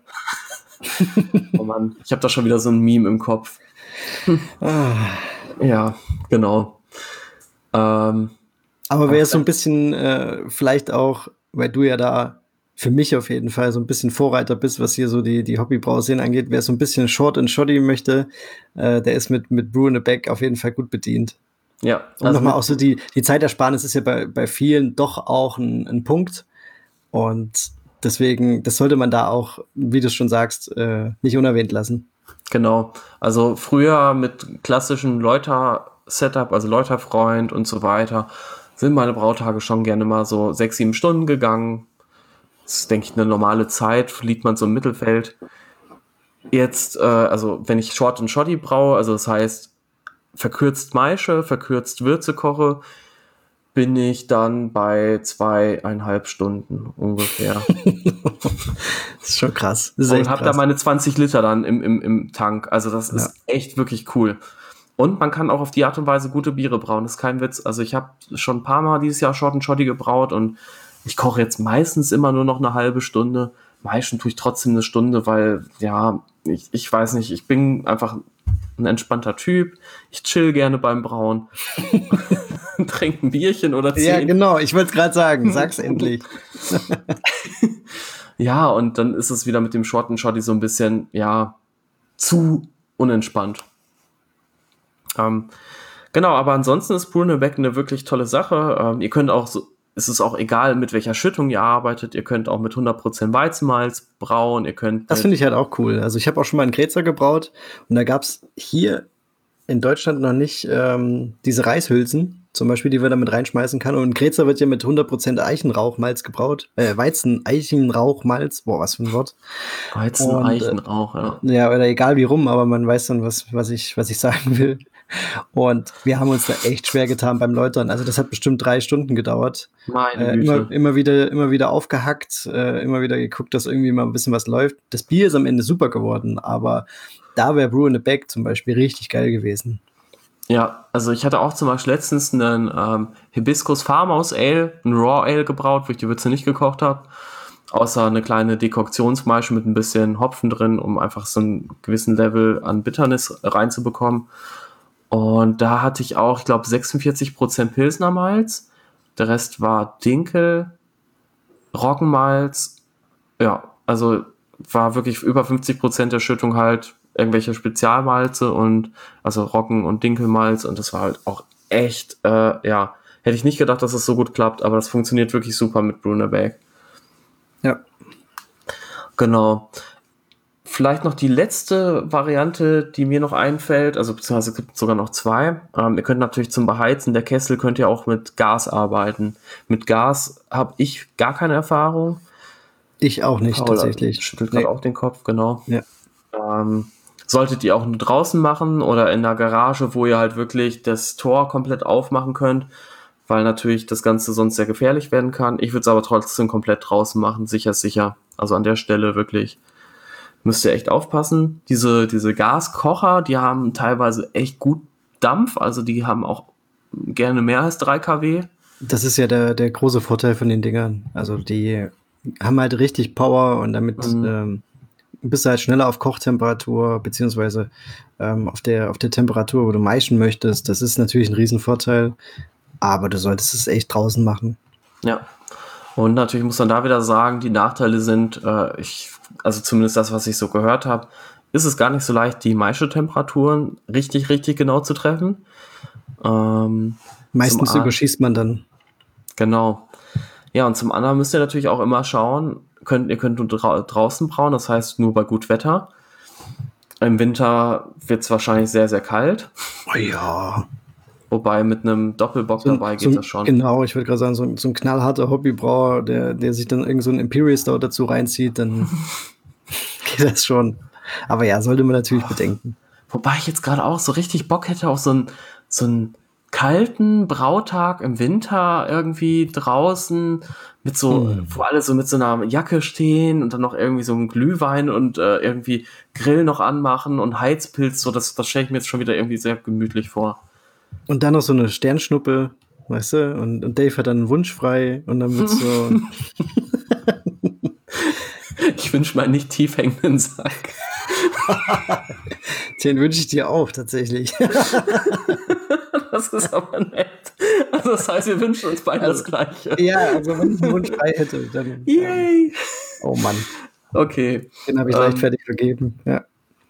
Oh Mann, ich habe da schon wieder so ein Meme im Kopf. ah. Ja, genau. Ähm, aber wäre es so ein bisschen, äh, vielleicht auch, weil du ja da für mich auf jeden Fall so ein bisschen Vorreiter bist, was hier so die, die Hobbybrauerszenen angeht, wer so ein bisschen Short and Shoddy möchte, äh, der ist mit, mit Brew in a Bag auf jeden Fall gut bedient. Ja. Und also nochmal auch so die, die Zeitersparnis ist ja bei, bei vielen doch auch ein, ein Punkt. Und deswegen, das sollte man da auch, wie du schon sagst, äh, nicht unerwähnt lassen. Genau. Also früher mit klassischem Läuter-Setup, also Läuterfreund und so weiter, sind meine Brautage schon gerne mal so sechs, sieben Stunden gegangen. Das ist, denke ich, eine normale Zeit, liegt man so im Mittelfeld. Jetzt, äh, also wenn ich Short and Shoddy braue, also das heißt verkürzt Maische, verkürzt Würze koche, bin ich dann bei zweieinhalb Stunden ungefähr. Das ist schon krass. Das ist und habe da meine zwanzig Liter dann im, im, im Tank. Also das ja. ist echt wirklich cool. Und man kann auch auf die Art und Weise gute Biere brauen. Das ist kein Witz. Also ich habe schon ein paar Mal dieses Jahr Short and Shoddy gebraut und ich koche jetzt meistens immer nur noch eine halbe Stunde. Meistens tue ich trotzdem eine Stunde, weil, ja, ich, ich weiß nicht, ich bin einfach ein entspannter Typ. Ich chill gerne beim Brauen. Trinke ein Bierchen oder zehn. Ja, genau. Ich wollte es gerade sagen. Sag's endlich. Ja, und dann ist es wieder mit dem Short and Shoddy so ein bisschen, ja, zu unentspannt. Ähm, genau, aber ansonsten ist Brew in a Bag eine wirklich tolle Sache. Ähm, ihr könnt auch so, es ist auch egal, mit welcher Schüttung ihr arbeitet. Ihr könnt auch mit hundert Prozent Weizenmalz brauen. Ihr könnt das finde ich halt auch cool. Also ich habe auch schon mal einen Kretzer gebraut und da gab es hier in Deutschland noch nicht ähm, diese Reishülsen, zum Beispiel, die wir da mit reinschmeißen kann. Und ein Kretzer wird ja mit hundert Prozent Eichenrauchmalz gebraut. Äh, Weizen-Eichenrauchmalz. Boah, was für ein Wort. Weizen-Eichenrauch, ja. Ja, oder egal wie rum, aber man weiß dann, was, was, ich, was ich sagen will. Und wir haben uns da echt schwer getan beim Läutern. Also das hat bestimmt drei Stunden gedauert. Meine äh, Güte. immer, immer, wieder, immer wieder aufgehackt, äh, immer wieder geguckt, dass irgendwie mal ein bisschen was läuft. Das Bier ist am Ende super geworden, aber da wäre Brew in a Bag zum Beispiel richtig geil gewesen. Ja, also ich hatte auch zum Beispiel letztens einen ähm, Hibiscus Farmhouse Ale, ein Raw Ale gebraut, wo ich die Würze nicht gekocht habe. Außer eine kleine Dekoktionsmaische mit ein bisschen Hopfen drin, um einfach so einen gewissen Level an Bitternis reinzubekommen. Und da hatte ich auch, ich glaube, sechsundvierzig Prozent Pilsner Malz. Der Rest war Dinkel, Roggenmalz. Ja, also war wirklich über fünfzig Prozent der Schüttung halt irgendwelche Spezialmalze und also Roggen- und Dinkelmalz. Und das war halt auch echt, äh, ja, hätte ich nicht gedacht, dass es das so gut klappt, aber das funktioniert wirklich super mit Brew in a Bag. Ja. Genau. Vielleicht noch die letzte Variante, die mir noch einfällt, also beziehungsweise es gibt sogar noch zwei. Ähm, ihr könnt natürlich zum Beheizen der Kessel könnt ihr auch mit Gas arbeiten. Mit Gas habe ich gar keine Erfahrung. Ich auch nicht, Paul tatsächlich. Schüttelt gerade Nee. auch den Kopf, genau. Ja. Ähm, solltet ihr auch nur draußen machen oder in der Garage, wo ihr halt wirklich das Tor komplett aufmachen könnt, weil natürlich das Ganze sonst sehr gefährlich werden kann. Ich würde es aber trotzdem komplett draußen machen, sicher, sicher. Also an der Stelle wirklich müsst ihr echt aufpassen. Diese, diese Gaskocher, die haben teilweise echt gut Dampf, also die haben auch gerne mehr als drei Kilowatt. Das ist ja der, der große Vorteil von den Dingern. Also die haben halt richtig Power und damit mhm. ähm, bist du halt schneller auf Kochtemperatur, beziehungsweise ähm, auf der, auf der Temperatur, wo du maischen möchtest. Das ist natürlich ein Riesenvorteil, aber du solltest es echt draußen machen. Ja, und natürlich muss man da wieder sagen, die Nachteile sind, äh, ich, also zumindest das, was ich so gehört habe, ist es gar nicht so leicht, die Maischetemperaturen richtig, richtig genau zu treffen. Ähm, Meistens überschießt man dann. Genau. Ja, und zum anderen müsst ihr natürlich auch immer schauen, könnt, ihr könnt nur dra- draußen brauen, das heißt nur bei gut Wetter. Im Winter wird es wahrscheinlich sehr, sehr kalt. Oh ja. Wobei mit einem Doppelbock So ein, dabei geht so ein, das schon. Genau, ich würde gerade sagen, so ein, so ein knallharter Hobbybrauer, der, der sich dann irgend so ein Imperial Stout dazu reinzieht, dann geht das schon. Aber ja, sollte man natürlich bedenken. Wobei ich jetzt gerade auch so richtig Bock hätte auf so einen so einen kalten Brautag im Winter irgendwie draußen mit so, Hm. wo alle so mit so einer Jacke stehen und dann noch irgendwie so ein Glühwein und äh, irgendwie Grill noch anmachen und Heizpilz, so das, das stelle ich mir jetzt schon wieder irgendwie sehr gemütlich vor. Und dann noch so eine Sternschnuppe, weißt du? Und, und Dave hat dann einen Wunsch frei und dann wird so. Ich wünsche mir einen nicht tief hängenden Sack. Den wünsche ich dir auch, tatsächlich. Das ist aber nett. Also das heißt, wir wünschen uns beide das Gleiche. Ja, also wenn ich einen Wunsch frei hätte, dann. Yay! Ähm, oh Mann. Okay. Den habe ich Ähm, leichtfertig vergeben. Ja.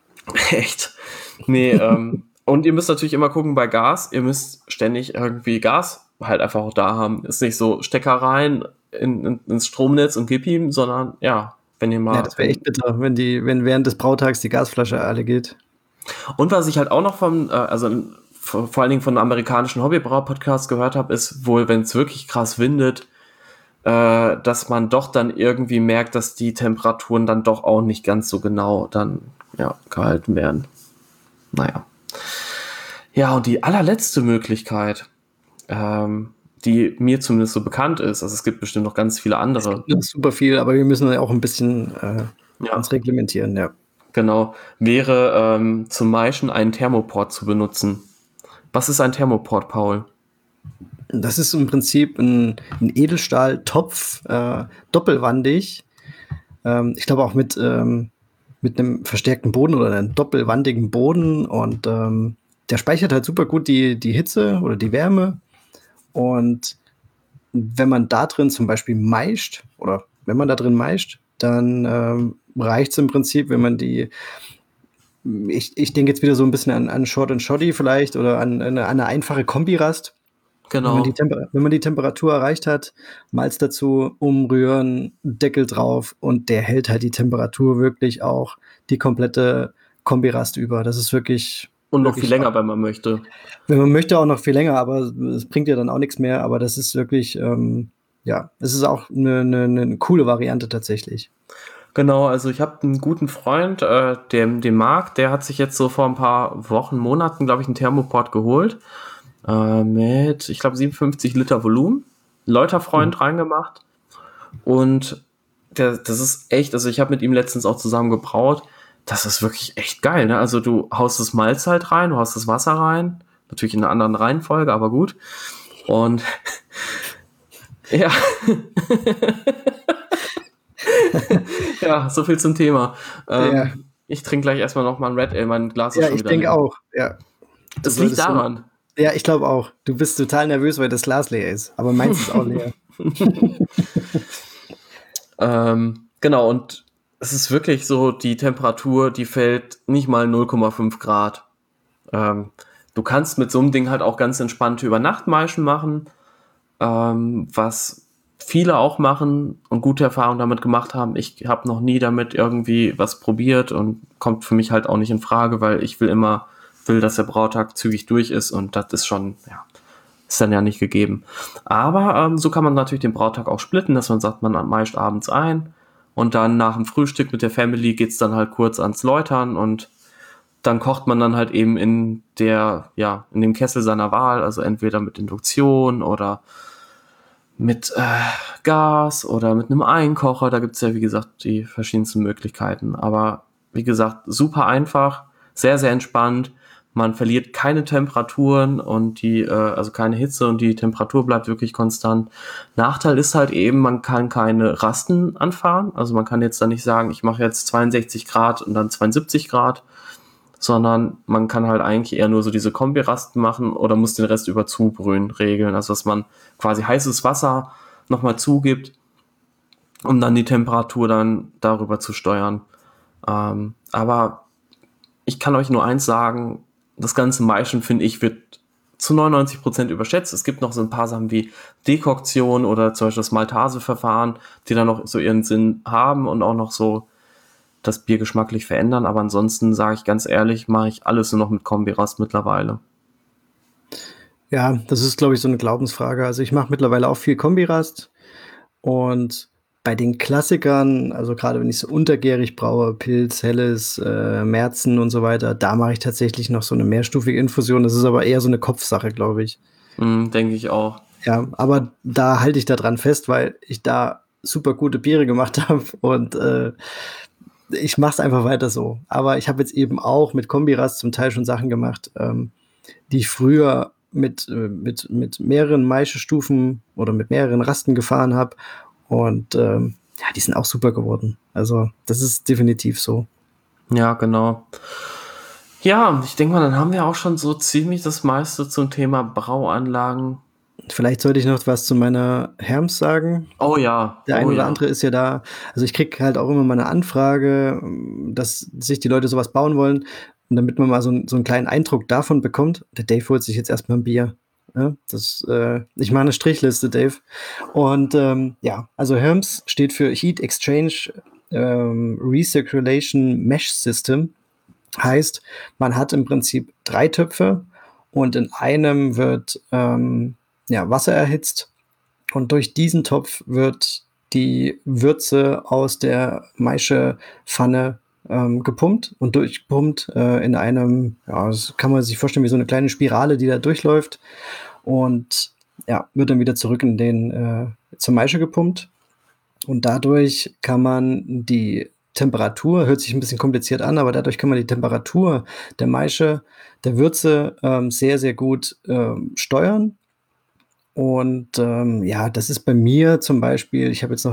Echt? Nee, ähm, und ihr müsst natürlich immer gucken bei Gas, ihr müsst ständig irgendwie Gas halt einfach auch da haben. Ist nicht so Stecker rein in, in, ins Stromnetz und gib ihm, sondern ja, wenn ihr mal. Ja, das wäre echt bitter, wenn die, wenn während des Brautags die Gasflasche alle geht. Und was ich halt auch noch von, äh, also vor, vor allen Dingen von einem amerikanischen Hobbybrau-Podcast gehört habe, ist wohl, wenn es wirklich krass windet, äh, dass man doch dann irgendwie merkt, dass die Temperaturen dann doch auch nicht ganz so genau dann ja, gehalten werden. Naja. Ja, und die allerletzte Möglichkeit, ähm, die mir zumindest so bekannt ist, also es gibt bestimmt noch ganz viele andere. Es gibt noch super viel, aber wir müssen ja auch ein bisschen äh, Ja. uns reglementieren, ja. Genau, wäre ähm, zum Maischen einen Thermoport zu benutzen. Was ist ein Thermoport, Paul? Das ist im Prinzip ein, ein Edelstahltopf, äh, doppelwandig. Ähm, ich glaube auch mit, ähm, mit einem verstärkten Boden oder einem doppelwandigen Boden. Und ähm, der speichert halt super gut die, die Hitze oder die Wärme. Und wenn man da drin zum Beispiel maischt, oder wenn man da drin maischt, dann ähm, reicht es im Prinzip, wenn man die Ich, ich denke jetzt wieder so ein bisschen an, an Short and Shoddy vielleicht oder an, an eine, an eine einfache Kombirast. Wenn man, die Genau. Temper- wenn man die Temperatur erreicht hat, Malz dazu, umrühren, Deckel drauf und der hält halt die Temperatur wirklich auch die komplette Kombirast über. Das ist wirklich. Und noch wirklich viel länger, wenn man möchte. Wenn man möchte, auch noch viel länger, aber es bringt ja dann auch nichts mehr. Aber das ist wirklich, ähm, ja, es ist auch eine, eine, eine coole Variante tatsächlich. Genau, also ich habe einen guten Freund, äh, den, den Marc, der hat sich jetzt so vor ein paar Wochen, Monaten, glaube ich, einen Thermoport geholt. Äh, mit, ich glaube, siebenundfünfzig Liter Volumen. Läuterfreund mhm. reingemacht. Und der, das ist echt, also ich habe mit ihm letztens auch zusammen gebraut. Das ist wirklich echt geil, ne? Also du haust das Malz halt rein, du haust das Wasser rein. Natürlich in einer anderen Reihenfolge, aber gut. Und ja. Ja, so viel zum Thema. Ähm, Ja. Ich trinke gleich erstmal noch mal ein Red Ale, mein Glas ist Ja, schon ich wieder denke leer. auch. Ja. Du Das liegt solltest so- daran. Ja, ich glaube auch. Du bist total nervös, weil das Glas leer ist. Aber meins ist auch leer. Ähm, genau, und es ist wirklich so, die Temperatur, die fällt nicht mal null Komma fünf Grad. Ähm, du kannst mit so einem Ding halt auch ganz entspannte Übernachtmaischen machen, ähm, was viele auch machen und gute Erfahrungen damit gemacht haben. Ich habe noch nie damit irgendwie was probiert und kommt für mich halt auch nicht in Frage, weil ich will immer, will, dass der Brautag zügig durch ist und das ist schon, ja, ist dann ja nicht gegeben. Aber ähm, so kann man natürlich den Brautag auch splitten, dass man sagt, man meist abends ein und dann nach dem Frühstück mit der Family geht's dann halt kurz ans Läutern und dann kocht man dann halt eben in der, ja, in dem Kessel seiner Wahl, also entweder mit Induktion oder mit äh, Gas oder mit einem Einkocher. Da gibt's ja, wie gesagt, die verschiedensten Möglichkeiten. Aber wie gesagt, super einfach, sehr, sehr entspannt. Man verliert keine Temperaturen und die, äh, also keine Hitze und die Temperatur bleibt wirklich konstant. Nachteil ist halt eben, man kann keine Rasten anfahren. Also man kann jetzt da nicht sagen, ich mache jetzt zweiundsechzig Grad und dann zweiundsiebzig Grad, sondern man kann halt eigentlich eher nur so diese Kombirasten machen oder muss den Rest über Zubrühen regeln. Also dass man quasi heißes Wasser nochmal zugibt, um dann die Temperatur dann darüber zu steuern. Ähm, aber ich kann euch nur eins sagen, das ganze Maischen, finde ich, wird zu neunundneunzig Prozent überschätzt. Es gibt noch so ein paar Sachen wie Dekoktion oder zum Beispiel das Maltase-Verfahren, die dann noch so ihren Sinn haben und auch noch so das Bier geschmacklich verändern. Aber ansonsten, sage ich ganz ehrlich, mache ich alles nur noch mit Kombirast mittlerweile. Ja, das ist, glaube ich, so eine Glaubensfrage. Also, ich mache mittlerweile auch viel Kombirast und bei den Klassikern, also gerade wenn ich so untergärig braue, Pils, Helles, äh, Märzen und so weiter, da mache ich tatsächlich noch so eine mehrstufige Infusion. Das ist aber eher so eine Kopfsache, glaube ich. Mm, denke ich auch. Ja, aber da halte ich da dran fest, weil ich da super gute Biere gemacht habe und äh, ich mache es einfach weiter so. Aber ich habe jetzt eben auch mit Kombirast zum Teil schon Sachen gemacht, ähm, die ich früher mit, äh, mit, mit mehreren Maischestufen oder mit mehreren Rasten gefahren habe. Und ähm, ja, die sind auch super geworden. Also, das ist definitiv so. Ja, genau. Ja, ich denke mal, dann haben wir auch schon so ziemlich das meiste zum Thema Brauanlagen. Vielleicht sollte ich noch was zu meiner Herms sagen. Oh ja. Der oh ein oder ja. andere ist ja da. Also ich kriege halt auch immer mal eine Anfrage, dass sich die Leute sowas bauen wollen. Und damit man mal so, so einen kleinen Eindruck davon bekommt, der Dave holt sich jetzt erstmal ein Bier. Ja, das, äh, ich mache eine Strichliste, Dave. Und ähm, ja, also Herms steht für Heat Exchange ähm, Recirculation Mesh System. Heißt, man hat im Prinzip drei Töpfe und in einem wird ähm, ja, Wasser erhitzt und durch diesen Topf wird die Würze aus der Maischepfanne ähm, gepumpt und durchpumpt äh, in einem, ja, das kann man sich vorstellen wie so eine kleine Spirale, die da durchläuft und ja, wird dann wieder zurück in den äh, zur Maische gepumpt und dadurch kann man die Temperatur, hört sich ein bisschen kompliziert an, aber dadurch kann man die Temperatur der Maische, der Würze ähm, sehr, sehr gut ähm, steuern. Und ähm, ja, das ist bei mir zum Beispiel, ich habe jetzt noch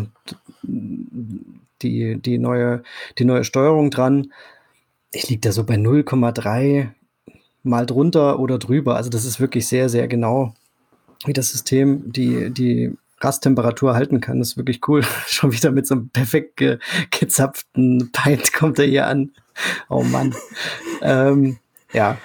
die, die, neue, die neue Steuerung dran. Ich liege da so bei null Komma drei mal drunter oder drüber. Also das ist wirklich sehr, sehr genau, wie das System die, die Rasttemperatur halten kann. Das ist wirklich cool. Schon wieder mit so einem perfekt ge gezapften Pint kommt er hier an. Oh Mann. ähm, ja,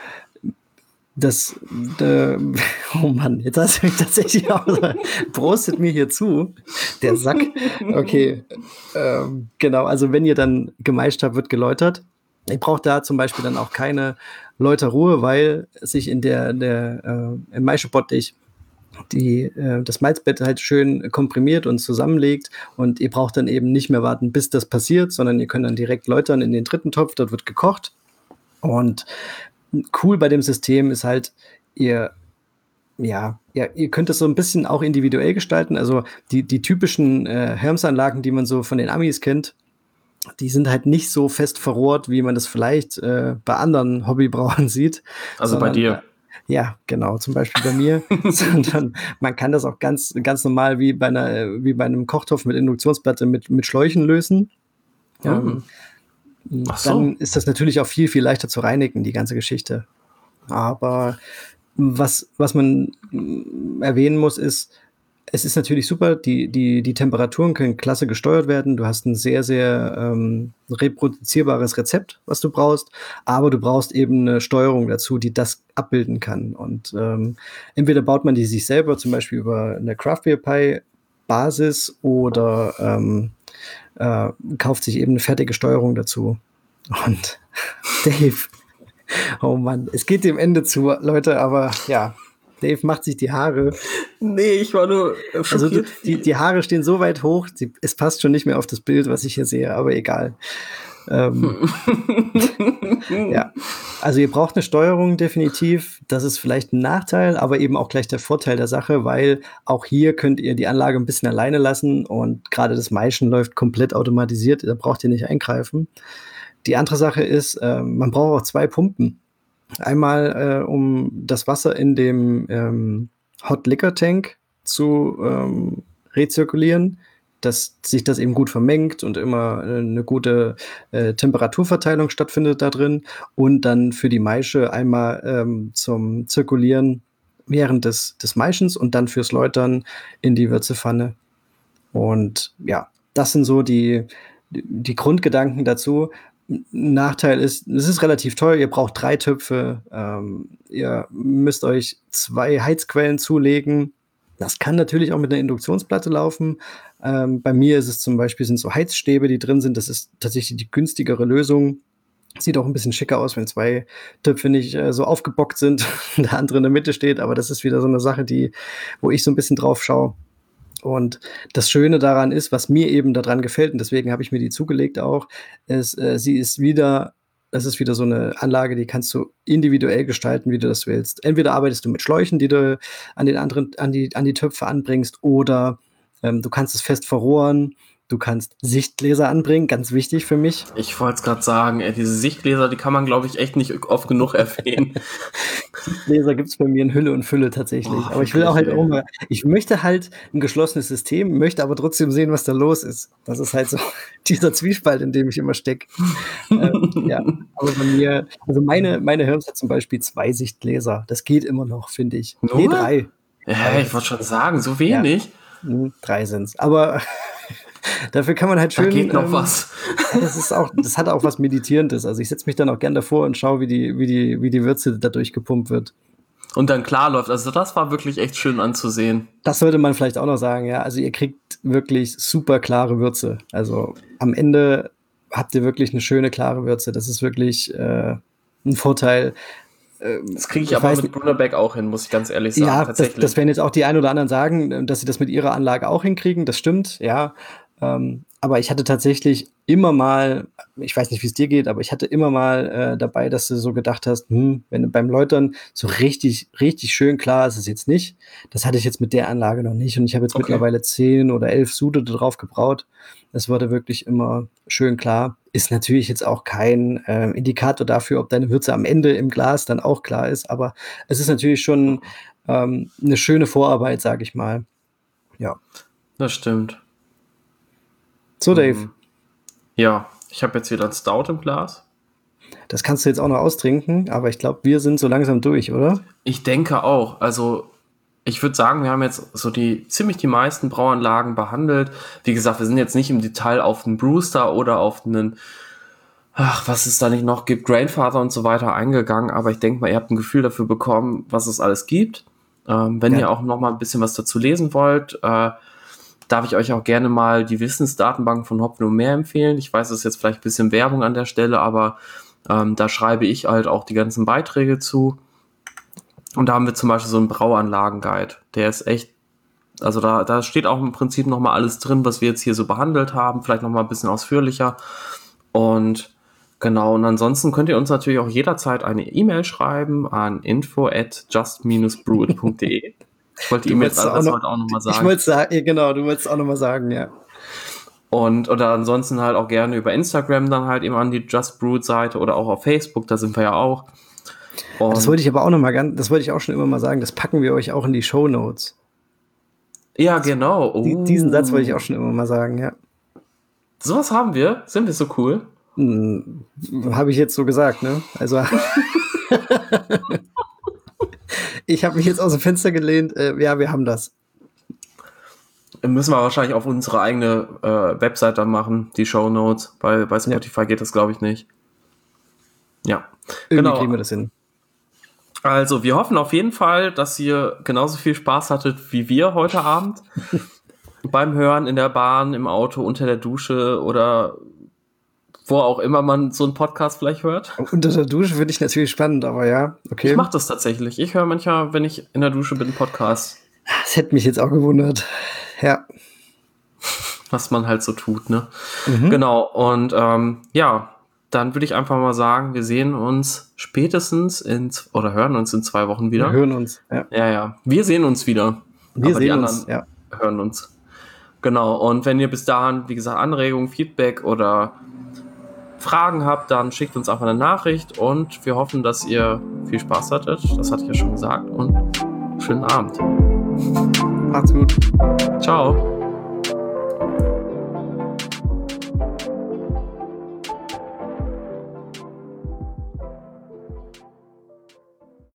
das, äh, oh Mann, jetzt hast du mich tatsächlich auch, prostet mir hier zu, der Sack. Okay, ähm, genau, also wenn ihr dann gemeischt habt, wird geläutert. Ich brauche da zum Beispiel dann auch keine Läuterruhe, weil sich in der, der äh, im Maischebottich die, äh, das Malzbett halt schön komprimiert und zusammenlegt und ihr braucht dann eben nicht mehr warten, bis das passiert, sondern ihr könnt dann direkt läutern in den dritten Topf, dort wird gekocht und cool bei dem System ist halt, ihr, ja, ja, ihr könnt es so ein bisschen auch individuell gestalten. Also die, die typischen äh, Hermsanlagen, die man so von den Amis kennt, die sind halt nicht so fest verrohrt, wie man das vielleicht äh, bei anderen Hobbybrauern sieht. Also bei sondern, dir. Äh, ja, genau, zum Beispiel bei mir. Sondern man kann das auch ganz, ganz normal wie bei einer, wie bei einem Kochtopf mit Induktionsplatte mit, mit Schläuchen lösen. Mhm. Ähm, Ach so. Dann ist das natürlich auch viel, viel leichter zu reinigen, die ganze Geschichte. Aber was, was man mm, erwähnen muss, ist, es ist natürlich super, die, die, die Temperaturen können klasse gesteuert werden. Du hast ein sehr, sehr ähm, reproduzierbares Rezept, was du brauchst, aber du brauchst eben eine Steuerung dazu, die das abbilden kann. Und ähm, entweder baut man die sich selber, zum Beispiel über eine Craft Beer Pie Basis oder ähm, äh, kauft sich eben eine fertige Steuerung dazu. Und Dave, oh Mann, es geht dem Ende zu, Leute, aber ja, Dave macht sich die Haare. Nee, ich war nur schockiert. Also die, die Haare stehen so weit hoch, die, es passt schon nicht mehr auf das Bild, was ich hier sehe, aber egal. Ähm, ja, also ihr braucht eine Steuerung definitiv. Das ist vielleicht ein Nachteil, aber eben auch gleich der Vorteil der Sache, weil auch hier könnt ihr die Anlage ein bisschen alleine lassen und gerade das Maischen läuft komplett automatisiert, da braucht ihr nicht eingreifen. Die andere Sache ist, äh, man braucht auch zwei Pumpen. Einmal, äh, um das Wasser in dem ähm, Hot Liquor Tank zu ähm, rezirkulieren, dass sich das eben gut vermengt und immer äh, eine gute äh, Temperaturverteilung stattfindet da drin. Und dann für die Maische einmal ähm, zum Zirkulieren während des, des Maischens und dann fürs Läutern in die Würzepfanne. Und ja, das sind so die, die Grundgedanken dazu. Nachteil ist, es ist relativ teuer, ihr braucht drei Töpfe, ähm, ihr müsst euch zwei Heizquellen zulegen. Das kann natürlich auch mit einer Induktionsplatte laufen. Ähm, bei mir ist es zum Beispiel sind so Heizstäbe, die drin sind. Das ist tatsächlich die günstigere Lösung. Sieht auch ein bisschen schicker aus, wenn zwei Töpfe nicht äh, so aufgebockt sind und der andere in der Mitte steht, aber das ist wieder so eine Sache, die wo ich so ein bisschen drauf schaue. Und das Schöne daran ist, was mir eben daran gefällt, und deswegen habe ich mir die zugelegt auch, ist, äh, sie ist wieder das ist wieder so eine Anlage, die kannst du individuell gestalten, wie du das willst. Entweder arbeitest du mit Schläuchen, die du an den anderen an die an die Töpfe anbringst, oder, ähm, du kannst es fest verrohren. Du kannst Sichtgläser anbringen, ganz wichtig für mich. Ich wollte es gerade sagen, ey, diese Sichtgläser, die kann man, glaube ich, echt nicht oft genug erwähnen. Sichtgläser gibt's bei mir in Hülle und Fülle tatsächlich. Oh, aber ich will auch halt wirklich, auch ey. mal ich möchte halt ein geschlossenes System, möchte aber trotzdem sehen, was da los ist. Das ist halt so dieser Zwiespalt, in dem ich immer stecke. Ähm, ja, aber bei mir also meine meine Hermes hat zum Beispiel zwei Sichtgläser. Das geht immer noch, finde ich. Ne, Nur? drei. Ja, ich wollte schon sagen, so wenig. Mhm, drei sind's. Aber dafür kann man halt Da schön, geht noch ähm was. das ist auch das hat auch was Meditierendes. Also, ich setze mich dann auch gern davor und schaue, wie die wie die wie die Würze da durchgepumpt wird. Und dann klar läuft. Also das war wirklich echt schön anzusehen. Das sollte man vielleicht auch noch sagen, ja. Also, ihr kriegt wirklich super klare Würze. Also, am Ende habt ihr wirklich 'ne schöne, klare Würze. Das ist wirklich, äh, 'n Vorteil. Ähm, Das kriege ich ich aber weiß mit nicht Brunnerbeck auch hin, muss ich ganz ehrlich sagen, ja, das tatsächlich. das werden jetzt auch die ein oder anderen sagen, äh, dass sie das mit ihrer Anlage auch hinkriegen. Das stimmt, ja. Ähm, aber ich hatte tatsächlich immer mal ich weiß nicht, wie's dir geht, aber ich hatte immer mal, äh, dabei, dass du so gedacht hast: „Hm, wenn du beim Läutern so richtig richtig schön klar ist es jetzt nicht." Das hatte ich jetzt mit der Anlage noch nicht, und ich habe jetzt Okay. mittlerweile zehn oder elf Sude da drauf gebraut. Es wurde wirklich immer schön klar. Ist natürlich jetzt auch kein, äh, Indikator dafür, ob deine Würze am Ende im Glas dann auch klar ist, aber es ist natürlich schon, ähm, 'ne schöne Vorarbeit, sage ich mal. Ja. Das stimmt. So, Dave. Mhm. Ja, ich habe jetzt wieder 'n Stout im Glas. Das kannst du jetzt auch noch austrinken, aber ich glaube, wir sind so langsam durch, oder? Ich denke auch. Also, ich würde sagen, wir haben jetzt so die ziemlich die meisten Brauanlagen behandelt. Wie gesagt, wir sind jetzt nicht im Detail auf 'n Brewster oder auf 'nen ach, was es da nicht noch gibt, Grainfather und so weiter eingegangen, aber ich denke mal, ihr habt 'n Gefühl dafür bekommen, was es alles gibt. Ähm, wenn Ja. ihr auch noch mal 'n bisschen was dazu lesen wollt, äh, darf ich euch auch gerne mal die Wissensdatenbank von Hopfen und Mehr empfehlen. Ich weiß, das ist jetzt vielleicht ein bisschen Werbung an der Stelle, aber ähm, da schreibe ich halt auch die ganzen Beiträge zu. Und da haben wir zum Beispiel so einen Brauanlagen-Guide. Der ist echt, also da, da steht auch im Prinzip noch mal alles drin, was wir jetzt hier so behandelt haben, vielleicht noch mal ein bisschen ausführlicher. Und genau, und ansonsten könnt ihr uns natürlich auch jederzeit eine E-Mail schreiben an info at just dash brewit punkt de. Ich wollte die Du E-Mail wolltest auch das noch heute auch noch mal ich sagen. wollte sagen ja, genau, du wolltest auch noch mal sagen, ja. Und oder ansonsten halt auch gerne über Instagram dann halt eben an die Just Brewed Seite oder auch auf Facebook, da sind wir ja auch. Und Das wollte ich aber auch noch mal ganz das wollte ich auch schon immer mal sagen, das packen wir euch auch in die Shownotes. ja, genau. Oh. Die diesen Satz wollte ich auch schon immer mal sagen, ja. So was haben wir? Sind wir so cool? Hm, habe ich jetzt so gesagt, ne? Also ich habe mich jetzt aus dem Fenster gelehnt. Äh, ja, wir haben das. Müssen wir wahrscheinlich auf unsere eigene äh, Website dann machen, die Shownotes. Bei, bei Spotify ja. geht das, glaube ich, nicht. Ja. Irgendwie genau. kriegen wir das hin. Also, wir hoffen auf jeden Fall, dass ihr genauso viel Spaß hattet wie wir heute Abend. Beim Hören in der Bahn, im Auto, unter der Dusche oder wo auch immer man so einen Podcast vielleicht hört. Unter der Dusche finde ich natürlich spannend, aber ja, okay. Ich mache das tatsächlich. Ich höre manchmal, wenn ich in der Dusche bin, Podcasts. Das hätte mich jetzt auch gewundert. Ja. Was man halt so tut, ne? Mhm. Genau, und ähm, ja, dann würde ich einfach mal sagen, wir sehen uns spätestens in, oder hören uns in zwei Wochen wieder. Wir hören uns, ja. Ja, ja. Wir sehen uns wieder. Wir aber sehen die anderen uns, ja. hören uns. Genau, und wenn ihr bis dahin, wie gesagt, Anregungen, Feedback oder Fragen habt, dann schickt uns einfach eine Nachricht und wir hoffen, dass ihr viel Spaß hattet. Das hatte ich ja schon gesagt und schönen Abend. Macht's gut. Ciao.